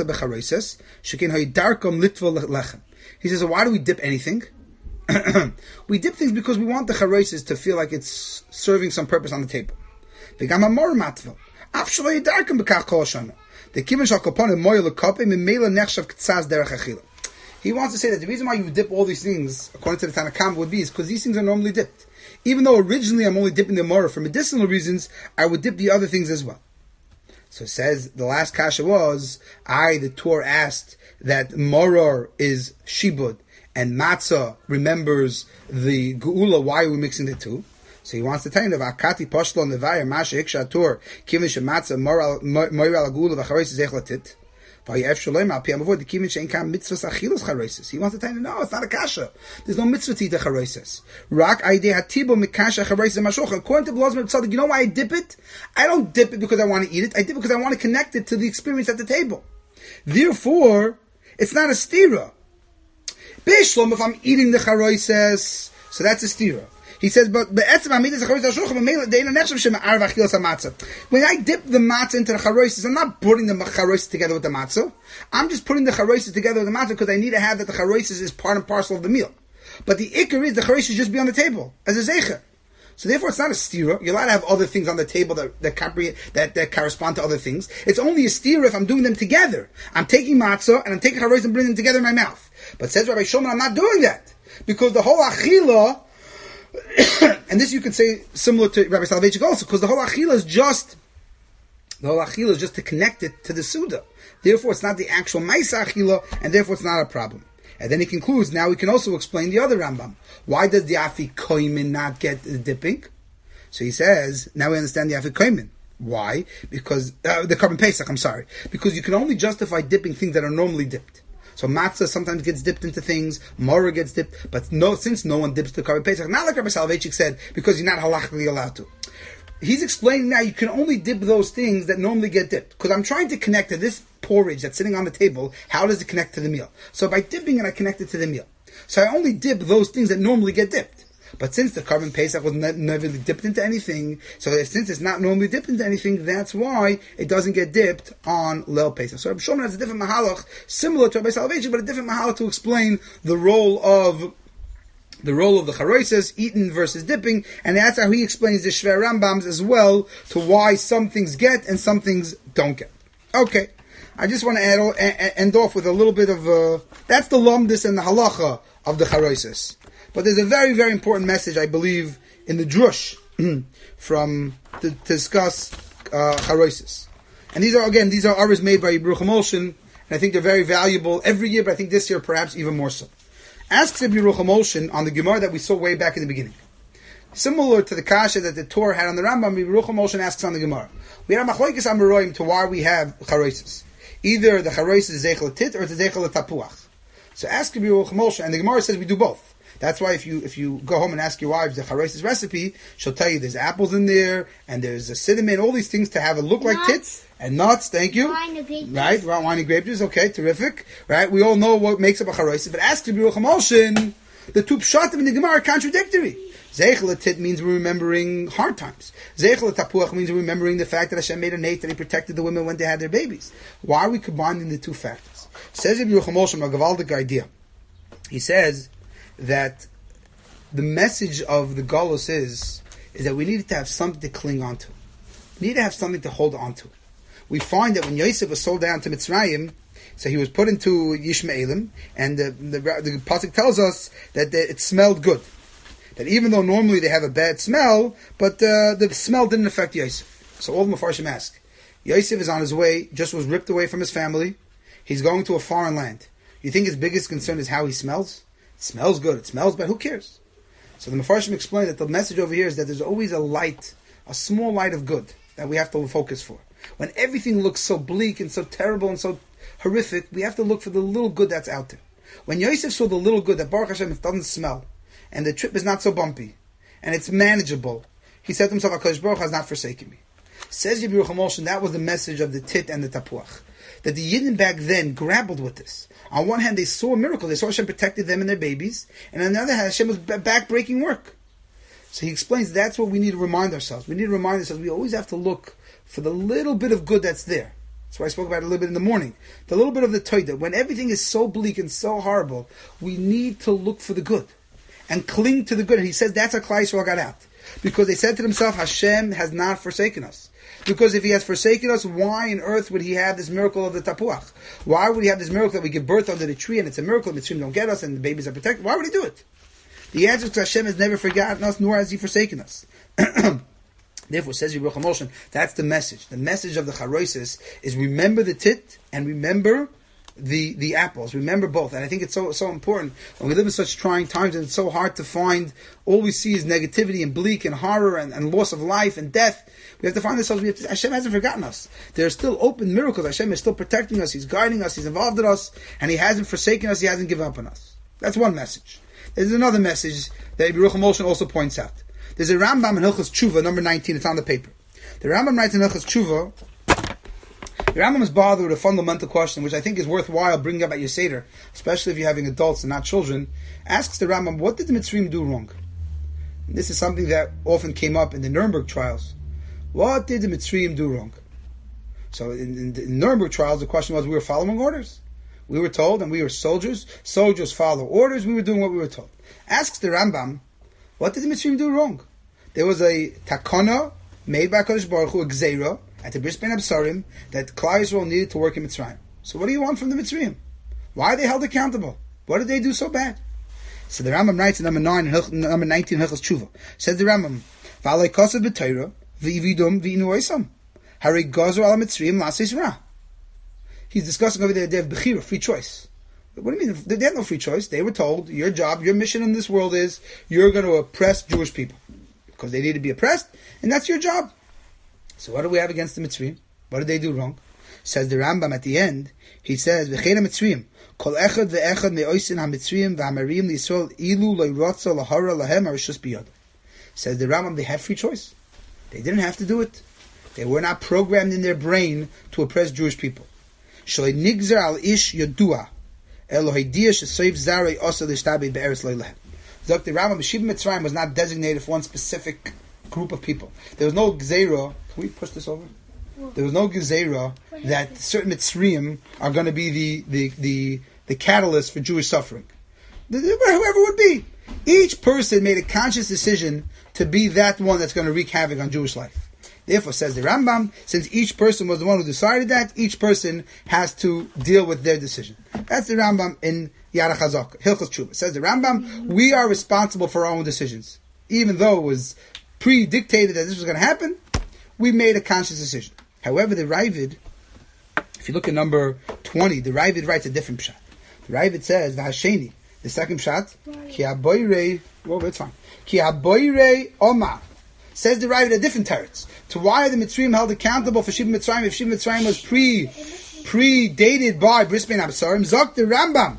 A: why do we dip anything? We dip things because we want the chareises to feel like it's serving some purpose on the table. The He wants to say that the reason why you dip all these things, according to the Tanakam, would be is because these things are normally dipped. Even though originally I'm only dipping the morah for medicinal reasons, I would dip the other things as well. So it says, the last kasha was, I, the Torah, asked that moror is shibud, and matzah remembers the geula. Why are we mixing the two? So he wants to tell you, Akati Pashlo Nevayar Masha Hiksha Tor, Kivish Matzah Moira la Geula Vacharis Zechlatit. He wants to tell you, no, it's not a kasha. There's no mitzvah to eat the charoises. According to Blazman Tzadik, you know why I dip it? I don't dip it because I want to eat it. I dip it because I want to connect it to the experience at the table. Therefore, it's not a stira. Bishlom, if I'm eating the charoises, so that's a stira. He says, but when I dip the matzah into the charoises, I'm not putting the charoises together with the matzah. I'm just putting the charoises together with the matzah because I need to have that the charoises is part and parcel of the meal. But the ikar is the charoises just be on the table as a zeicher. So therefore, it's not a stira. You're allowed to have other things on the table that that, that, that correspond to other things. It's only a stira if I'm doing them together. I'm taking matzah and I'm taking charoises and bringing them together in my mouth. But says Rabbi Shulman, I'm not doing that because the whole achila. And this you could say similar to Rabbi Soloveitchik also, because the whole achila is just the whole achila is just to connect it to the suda. Therefore, it's not the actual ma'isa achila, and therefore it's not a problem. And then he concludes. Now we can also explain the other Rambam. Why does the afikoimin not get the dipping? So he says. Now we understand the afikoimin. Why? Because uh, the Korban Pesach. I'm sorry. Because you can only justify dipping things that are normally dipped. So matzah sometimes gets dipped into things, maror gets dipped, but no, since no one dips the Korban Pesach, not like Rabbi Soloveitchik said, because you're not halachically allowed to. He's explaining now you can only dip those things that normally get dipped. Because I'm trying to connect to this porridge that's sitting on the table, how does it connect to the meal? So by dipping it, I connect it to the meal. So I only dip those things that normally get dipped. But since the Korban Pesach was ne- never dipped into anything, so since it's not normally dipped into anything, that's why it doesn't get dipped on Leil Pesach. So Rabbi Shulman has a different mahalach, similar to Rabbi Soloveitchik, but a different mahalach to explain the role of the role of the charoises, eaten versus dipping, and that's how he explains the Shver Rambams as well, to why some things get and some things don't get. Okay, I just want to add, end off with a little bit of, uh, that's the lumdis and the halacha of the charoises. But there's a very, very important message, I believe, in the drush from to, to discuss uh, charoises. And these are, again, these are aras made by Yerucham Olshin, and I think they're very valuable every year, but I think this year perhaps even more so. Asks Rabbi Yerucham Olshin on the Gemara that we saw way back in the beginning. Similar to the kasha that the Torah had on the Rambam, Rabbi Yerucham Olshin asks on the Gemara. We have machlokes amoraim to why we have charoises. Either the charoises is zeichel tit or it's zeichel tapuach. So ask Rabbi Yerucham Olshin, and the Gemara says we do both. That's why if you if you go home and ask your wives the charoises recipe, she'll tell you there's apples in there and there's a cinnamon, all these things to have it look nuts. Like tits and nuts. Thank you. Wine and grape juice. Right, well, wine and grape juice. Okay, terrific. Right, we all know what makes up a charoises, but ask the Yerucham Olshin, the two pshatim in the Gemara are contradictory. Zeichel tit means we're remembering hard times. Zeichel tapuach means we're remembering the fact that Hashem made a nate and He protected the women when they had their babies. Why are we combining the two factors? Says Yerucham Olshin a gavaldik idea. He says that the message of the Galus is, is that we need to have something to cling on to. We need to have something to hold on to. We find that when Yosef was sold down to Mitzrayim, so he was put into Yishmaelim, and the, the, the Pasuk tells us that the, it smelled good. That even though normally they have a bad smell, but uh, the smell didn't affect Yosef. So all the Mefarshim ask, Yosef is on his way, just was ripped away from his family, he's going to a foreign land. You think his biggest concern is how he smells? It smells good, it smells bad, who cares? So the Mefarshim explained that the message over here is that there's always a light, a small light of good that we have to focus for. When everything looks so bleak and so terrible and so horrific, we have to look for the little good that's out there. When Yosef saw the little good, that Baruch Hashem, it doesn't smell, and the trip is not so bumpy, and it's manageable, he said to himself, HaKadosh Baruch has not forsaken me. Says Yerucham Olshin, that was the message of the tit and the tapuach. That the Yidden back then grappled with this. On one hand, they saw a miracle. They saw Hashem protected them and their babies. And on the other hand, Hashem was back-breaking work. So he explains that's what we need to remind ourselves. We need to remind ourselves we always have to look for the little bit of good that's there. That's why I spoke about it a little bit in the morning. The little bit of the Toida. When everything is so bleak and so horrible, we need to look for the good. And cling to the good. And he says that's how Klal Yisrael got out. Because they said to themselves, Hashem has not forsaken us. Because if He has forsaken us, why on earth would He have this miracle of the tapuach? Why would He have this miracle that we give birth under the tree and it's a miracle, Mitzrayim don't get us and the babies are protected? Why would He do it? The answer is because Hashem has never forgotten us, nor has He forsaken us. Therefore, says Yerucham Olshin, that's the message. The message of the charoises is remember the tit and remember the, the apples. Remember both. And I think it's so so important. When we live in such trying times and it's so hard to find, all we see is negativity and bleak and horror and, and loss of life and death. We have to find ourselves, we have to, Hashem hasn't forgotten us. There are still open miracles. Hashem is still protecting us. He's guiding us. He's involved in us. And He hasn't forsaken us. He hasn't given up on us. That's one message. There's another message that Baruch Moshe also points out. There's a Rambam in Hilchos Tshuva, number nineteen. It's on the paper. The Rambam writes in Hilchos Tshuva, the Rambam is bothered with a fundamental question, which I think is worthwhile bringing up at your Seder, especially if you're having adults and not children. Asks the Rambam, what did the Mitzrayim do wrong? And this is something that often came up in the Nuremberg trials. What did the Mitzrayim do wrong? So in, in the Nuremberg trials, the question was, we were following orders. We were told, and we were soldiers. Soldiers follow orders. We were doing what we were told. Asks the Rambam, what did the Mitzrayim do wrong? There was a takana made by HaKadosh Baruch Hu, a gzeira, at the Bris Bein Absarim, that Klal Yisrael needed to work in Mitzrayim. So what do you want from the Mitzrayim? Why are they held accountable? What did they do so bad? So the Rambam writes in number nine, number nineteen, Hilchos Tshuva. Says the Rambam, V'alei kosav b'Torah, v'ividum v'inu oisam, harei gazer al Mitzrayim l'aseh ra. He's discussing over there, they have bechira, free choice. What do you mean? They had no free choice. They were told, your job, your mission in this world is, you're going to oppress Jewish people. Because they need to be oppressed, and that's your job. So what do we have against the Mitzrayim? What did they do wrong? Says the Rambam at the end, he says, V'chein ha-Mitzrayim, kol echad ve'echad me'oisin ha-Mitzrayim v'hamarim l'Yisrael ilu lo'irotza lahara lahem harishus biyad. Says the Rambam, they had free choice. They didn't have to do it. They were not programmed in their brain to oppress Jewish people. Shalei nigzer al ish yodua, elohidiyah shesoif zarei osa l'ishtabid be'eretz lo'ileh. Zok the Rambam, Yeshiva Mitzrayim was not designated for one specific group of people. There was no gzeira. Can we push this over? There was no gzeira that certain Mitzrayim are going to be the, the, the, the catalyst for Jewish suffering. Whoever would be. Each person made a conscious decision to be that one that's going to wreak havoc on Jewish life. Therefore, says the Rambam, since each person was the one who decided that, each person has to deal with their decision. That's the Rambam in Yad HaChazak, Hilchos Tshuva. Says the Rambam, we are responsible for our own decisions. Even though it was pre-dictated that this was going to happen, we made a conscious decision. However, the Ravid, if you look at number twenty, the Ravid writes a different pshat. The Ravid says, V'hasheni, the second pshat, Ki haboirei, well, it's fine. Ki haboirei omar. Says the Ravid a different teretz. To why are the Mitzrayim held accountable for Shiva Mitzrayim if Shiva Mitzrayim was pre, pre-dated by Bris Bein Absarim? Zok the Rambam.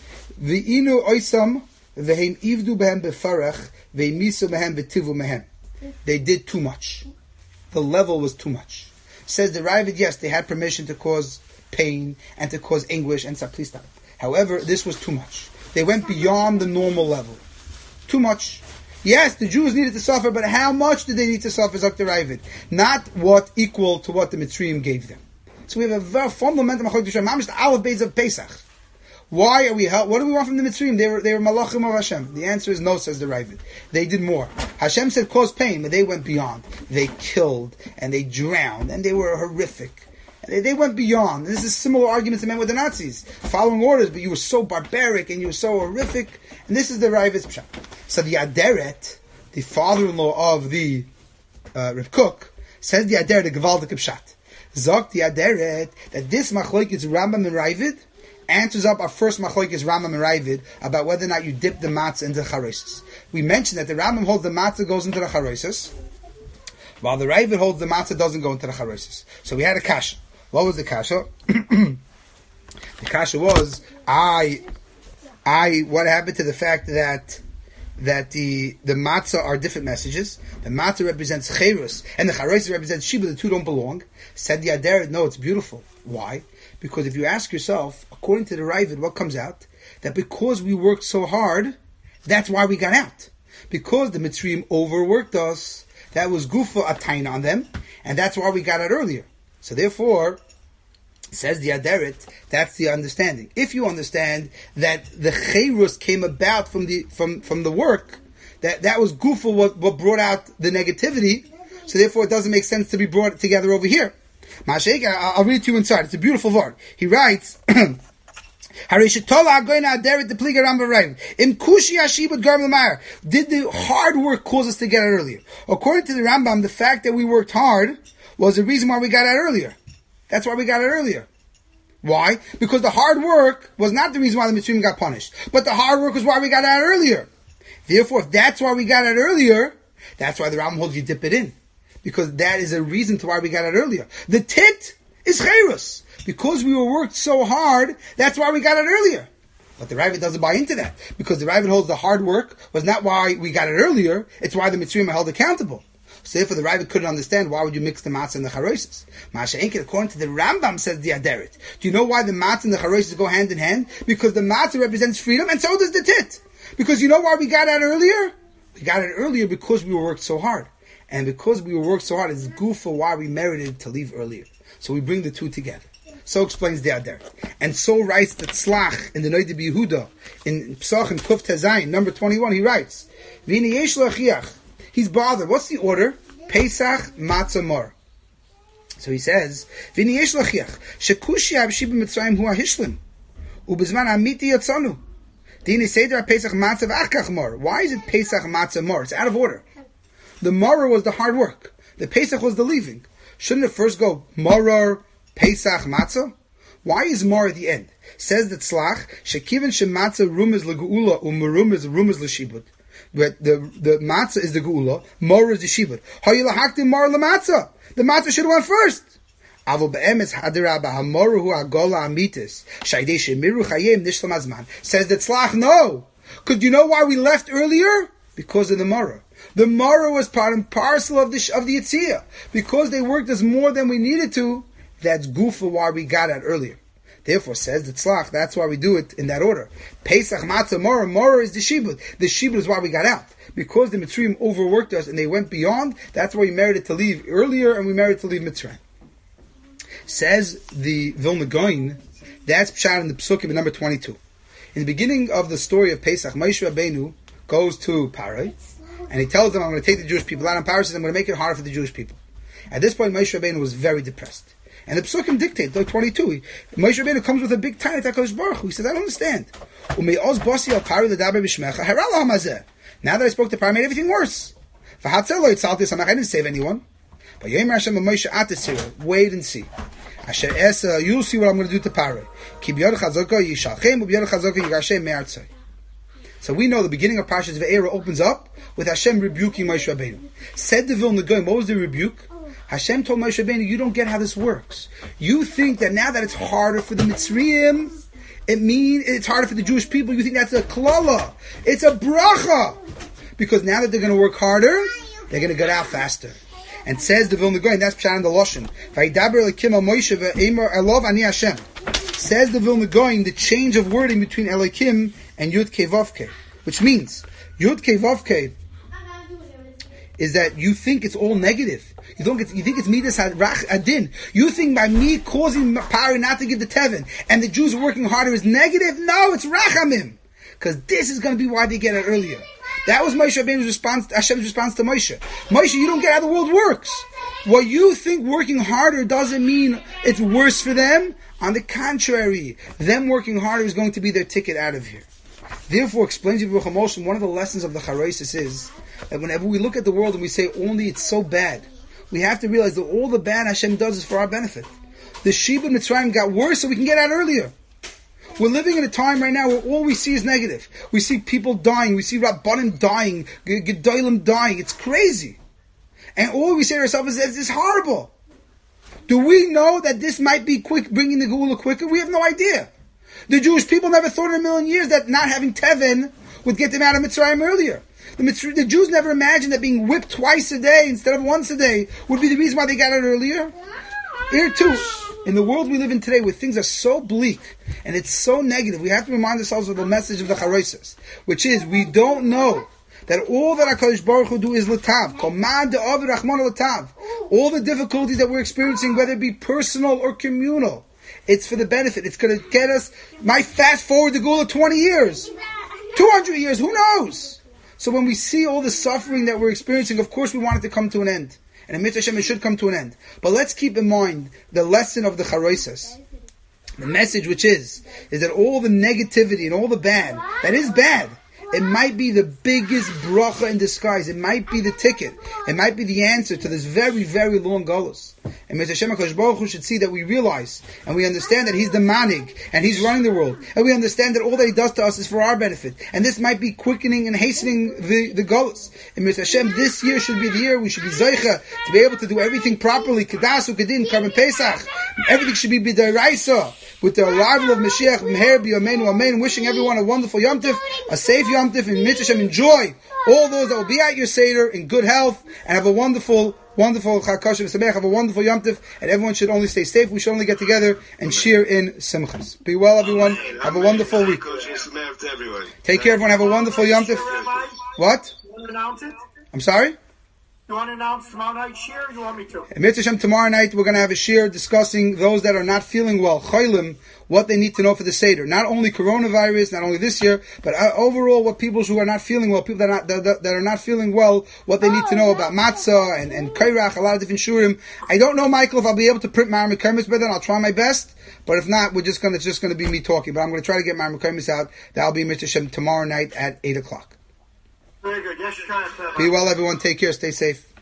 A: V'inu oisam, v'heim ivdu behem befarach, v'heim misu behem v'tivu mehem. They did too much. The level was too much. Says the Ravid, yes, they had permission to cause pain and to cause anguish and stuff. Please stop. However, this was too much. They went beyond the normal level. Too much. Yes, the Jews needed to suffer, but how much did they need to suffer, Zok the Ravid? Not what equal to what the Mitzrayim gave them. So we have a very fundamental machlokes b'Shem, mamish the Aleph Beis of Pesach. Why are we held? What do we want from the Mitzrayim? They were they were malachim of Hashem. The answer is no, says the Ravid. They did more. Hashem said cause pain, but they went beyond. They killed and they drowned and they were horrific. And they, they went beyond. This is similar arguments they made with the Nazis, following orders, but you were so barbaric and you were so horrific. And this is the Ravid's pshat. So the Aderet, the father-in-law of the uh, Rav Kook, says the Aderet, the Gevaldik pshat. Zok the Aderet that this machlokes Rambam and Ravid answers up our first machlokes Rambam and Ravid about whether or not you dip the matzah into the charosis. We mentioned that the Rambam holds the matzah goes into the charosis, while the Ravid holds the matzah doesn't go into the charosis. So we had a kasha. What was the kasha? The kasha was I, I. What happened to the fact that that the the matzah are different messages? The matzah represents cherus and the charosis represents shiba. The two don't belong. Said the Aderet, no, it's beautiful. Why? Because if you ask yourself, according to the Ravid, what comes out? That because we worked so hard, that's why we got out. Because the Mitzrayim overworked us, that was gufa atayin on them, and that's why we got out earlier. So therefore, says the Aderet, that's the understanding. If you understand that the cherus came about from the from, from the work, that, that was gufa what, what brought out the negativity, so therefore it doesn't make sense to be brought together over here. Masha'ik, I'll read it to you inside. It's a beautiful word. He writes, Did the hard work cause us to get out earlier? According to the Rambam, the fact that we worked hard was the reason why we got out earlier. That's why we got out earlier. Why? Because the hard work was not the reason why the Mitzrayim got punished, but the hard work was why we got out earlier. Therefore, if that's why we got out earlier, that's why the Rambam holds you dip it in. Because that is a reason to why we got out earlier. The tit is chayrus. Because we were worked so hard, that's why we got out earlier. But the Ravid doesn't buy into that. Because the Ravid holds the hard work was not why we got it earlier, it's why the Mitzrayim are held accountable. So therefore the Ravid couldn't understand why would you mix the matzah and the charosis. Masha Enkel, according to the Rambam, says the Aderet. Do you know why the matzah and the charosis go hand in hand? Because the matzah represents freedom and so does the tit. Because you know why we got out earlier? We got it earlier because we were worked so hard. And because we were worked so hard, it's good for why we merited to leave earlier. So we bring the two together. So explains the Aderet. And so writes the Tzlach in the Noida B'Yehuda, in Psachim Kuf Tezayin, number twenty-one, he writes, V'ini yesh l'chiach. He's bothered. What's the order? Pesach, Matzah, Mor. So he says, V'ini yesh l'chiach, shekushi ha'b'shib b'mitzrayim hu ha'hishlim, u'b'zman ha'amiti yatzonu. Dini seder ha'pesach matzah v'achkach mor. Why is it Pesach, Matzah, Mor? It's out of order. The Moror was the hard work. The Pesach was the leaving. Shouldn't it first go Moror, Pesach, Matzah? Why is Mor at the end? Says the Tzlach, Shekiven shematzah rumez legeula u'merumez rumez l'shibud. But the the matzah is the geula, Mor is the shibud. Hayilahaktim Mor lematzah. The matzah should have went first. Avo be'emes hadira b'hamoru hu agola amitis shaydei shemiru chayim nishlam azman. Says the Tzlach, no. Because you know why we left earlier? Because of the Morah. The Morah was part and parcel of the of the Yitzhiyah. Because they worked us more than we needed to, that's goofa why we got out earlier. Therefore, says the Tzlach, that's why we do it in that order. Pesach, Matzah, Morah. Morah is the Shibud. The Shibud is why we got out. Because the Mitzrayim overworked us and they went beyond, that's why we merited to leave earlier and we merited to leave Mitzrayim. Says the Vilna Gaon, that's Pshat in the Psukim in number twenty-two. In the beginning of the story of Pesach, Moshe Rabbeinu goes to Parai, and he tells them, I'm going to take the Jewish people out. And Parai says, I'm going to make it harder for the Jewish people. At this point, Moshe Rabbeinu was very depressed. And the Psukim dictate, though twenty-two, he, Moshe Rabbeinu comes with a big tiny HaKadosh Baruch Hu. He says, I don't understand. Now that I spoke to Parai, I made everything worse. I didn't save anyone. Wait and see. You'll see what I'm going to do to Parai. So we know the beginning of Parshas Ve'era opens up with Hashem rebuking Moshe Rabbeinu. Said the Vilna Gaon, what was the rebuke? Hashem told Moshe Rabbeinu, you don't get how this works. You think that now that it's harder for the Mitzrayim, it means it's harder for the Jewish people. You think that's a klala. It's a bracha. Because now that they're going to work harder, they're going to get out faster. And says the Vilna Gaon, that's Pshat in the Loshen. Says the Vilna Gaon, the change of wording between Elokim and Yud Kei Vav Kei, which means Yud Kei Vav Kei is that you think it's all negative. You don't get, you think it's midas rach adin. You think by me causing Parai not to give the tevin and the Jews working harder is negative? No, it's rachamim, because this is going to be why they get it earlier. That was Moshe Rabbeinu's response, Hashem's response to Moshe. Moshe, you don't get how the world works. What you think working harder doesn't mean it's worse for them. On the contrary, them working harder is going to be their ticket out of here. Therefore, explains Yibruch HaMoshe, one of the lessons of the Charosis is that whenever we look at the world and we say only it's so bad, we have to realize that all the bad Hashem does is for our benefit. The Sheba Mitzrayim got worse so we can get out earlier. We're living in a time right now where all we see is negative. We see people dying. We see Rabbanim dying. Gedolim dying. It's crazy. And all we say to ourselves is, it's horrible. Do we know that this might be quick, bringing the Geula quicker? We have no idea. The Jewish people never thought in a million years that not having Tevin would get them out of Mitzrayim earlier. The, Mitzrayim, the Jews never imagined that being whipped twice a day instead of once a day would be the reason why they got out earlier. Here too, in the world we live in today where things are so bleak and it's so negative, we have to remind ourselves of the message of the Charosis, which is we don't know that all that HaKadosh Baruch Hu do is l'tav. Command the Ovid Rachmana l'tav. All the difficulties that we're experiencing, whether it be personal or communal, it's for the benefit. It's going to get us, might fast forward the Geula twenty years, two hundred years, who knows? So when we see all the suffering that we're experiencing, of course we want it to come to an end. And in Mitzvah Hashem, it should come to an end. But let's keep in mind the lesson of the Charosis. The message which is, is that all the negativity and all the bad, that is bad, it might be the biggest bracha in disguise. It might be the ticket. It might be the answer to this very, very long galus. And Mister Hashem HaKadosh Baruch Hu should see that we realize and we understand that He's the manig and He's running the world. And we understand that all that He does to us is for our benefit. And this might be quickening and hastening the, the galus. And Mister Hashem, this year should be the year we should be zeicha to be able to do everything properly. Kedasu, Kedin, Karban Pesach. Everything should be b'daraisa. With the arrival of Mashiach, Meher B'Yameinu Amen, wishing everyone a wonderful Yom Tif, a safe Yom Tif, and Mitzvah Hashem, enjoy all those that will be at your Seder in good health, and have a wonderful, wonderful Chag Kosher V'Sameach, have a wonderful Yom Tif, and everyone should only stay safe. We should only get together and cheer in Simchas. Be well, everyone. Have a wonderful week. Take care, everyone. Have a wonderful Yom Tif. What? I'm sorry?
F: You want to announce tomorrow night shir, or you want me to?
A: In Mitzvah Hashem, tomorrow night we're going to have a shir discussing those that are not feeling well, chaylim, what they need to know for the Seder. Not only coronavirus, not only this year, but uh, overall what people who are not feeling well, people that are not, that, that are not feeling well, what they need to know about matzah and, and kairach, a lot of different shurim. I don't know, Michael, if I'll be able to print Ma'ar Mekaymis by then. I'll try my best. But if not, we're just going to, it's just going to be me talking. But I'm going to try to get Ma'ar Mekaymis out. That'll be Mitzvah Hashem tomorrow night at eight o'clock.
F: Very good. Yes, you can.
A: Be well, everyone. Take care. Stay safe.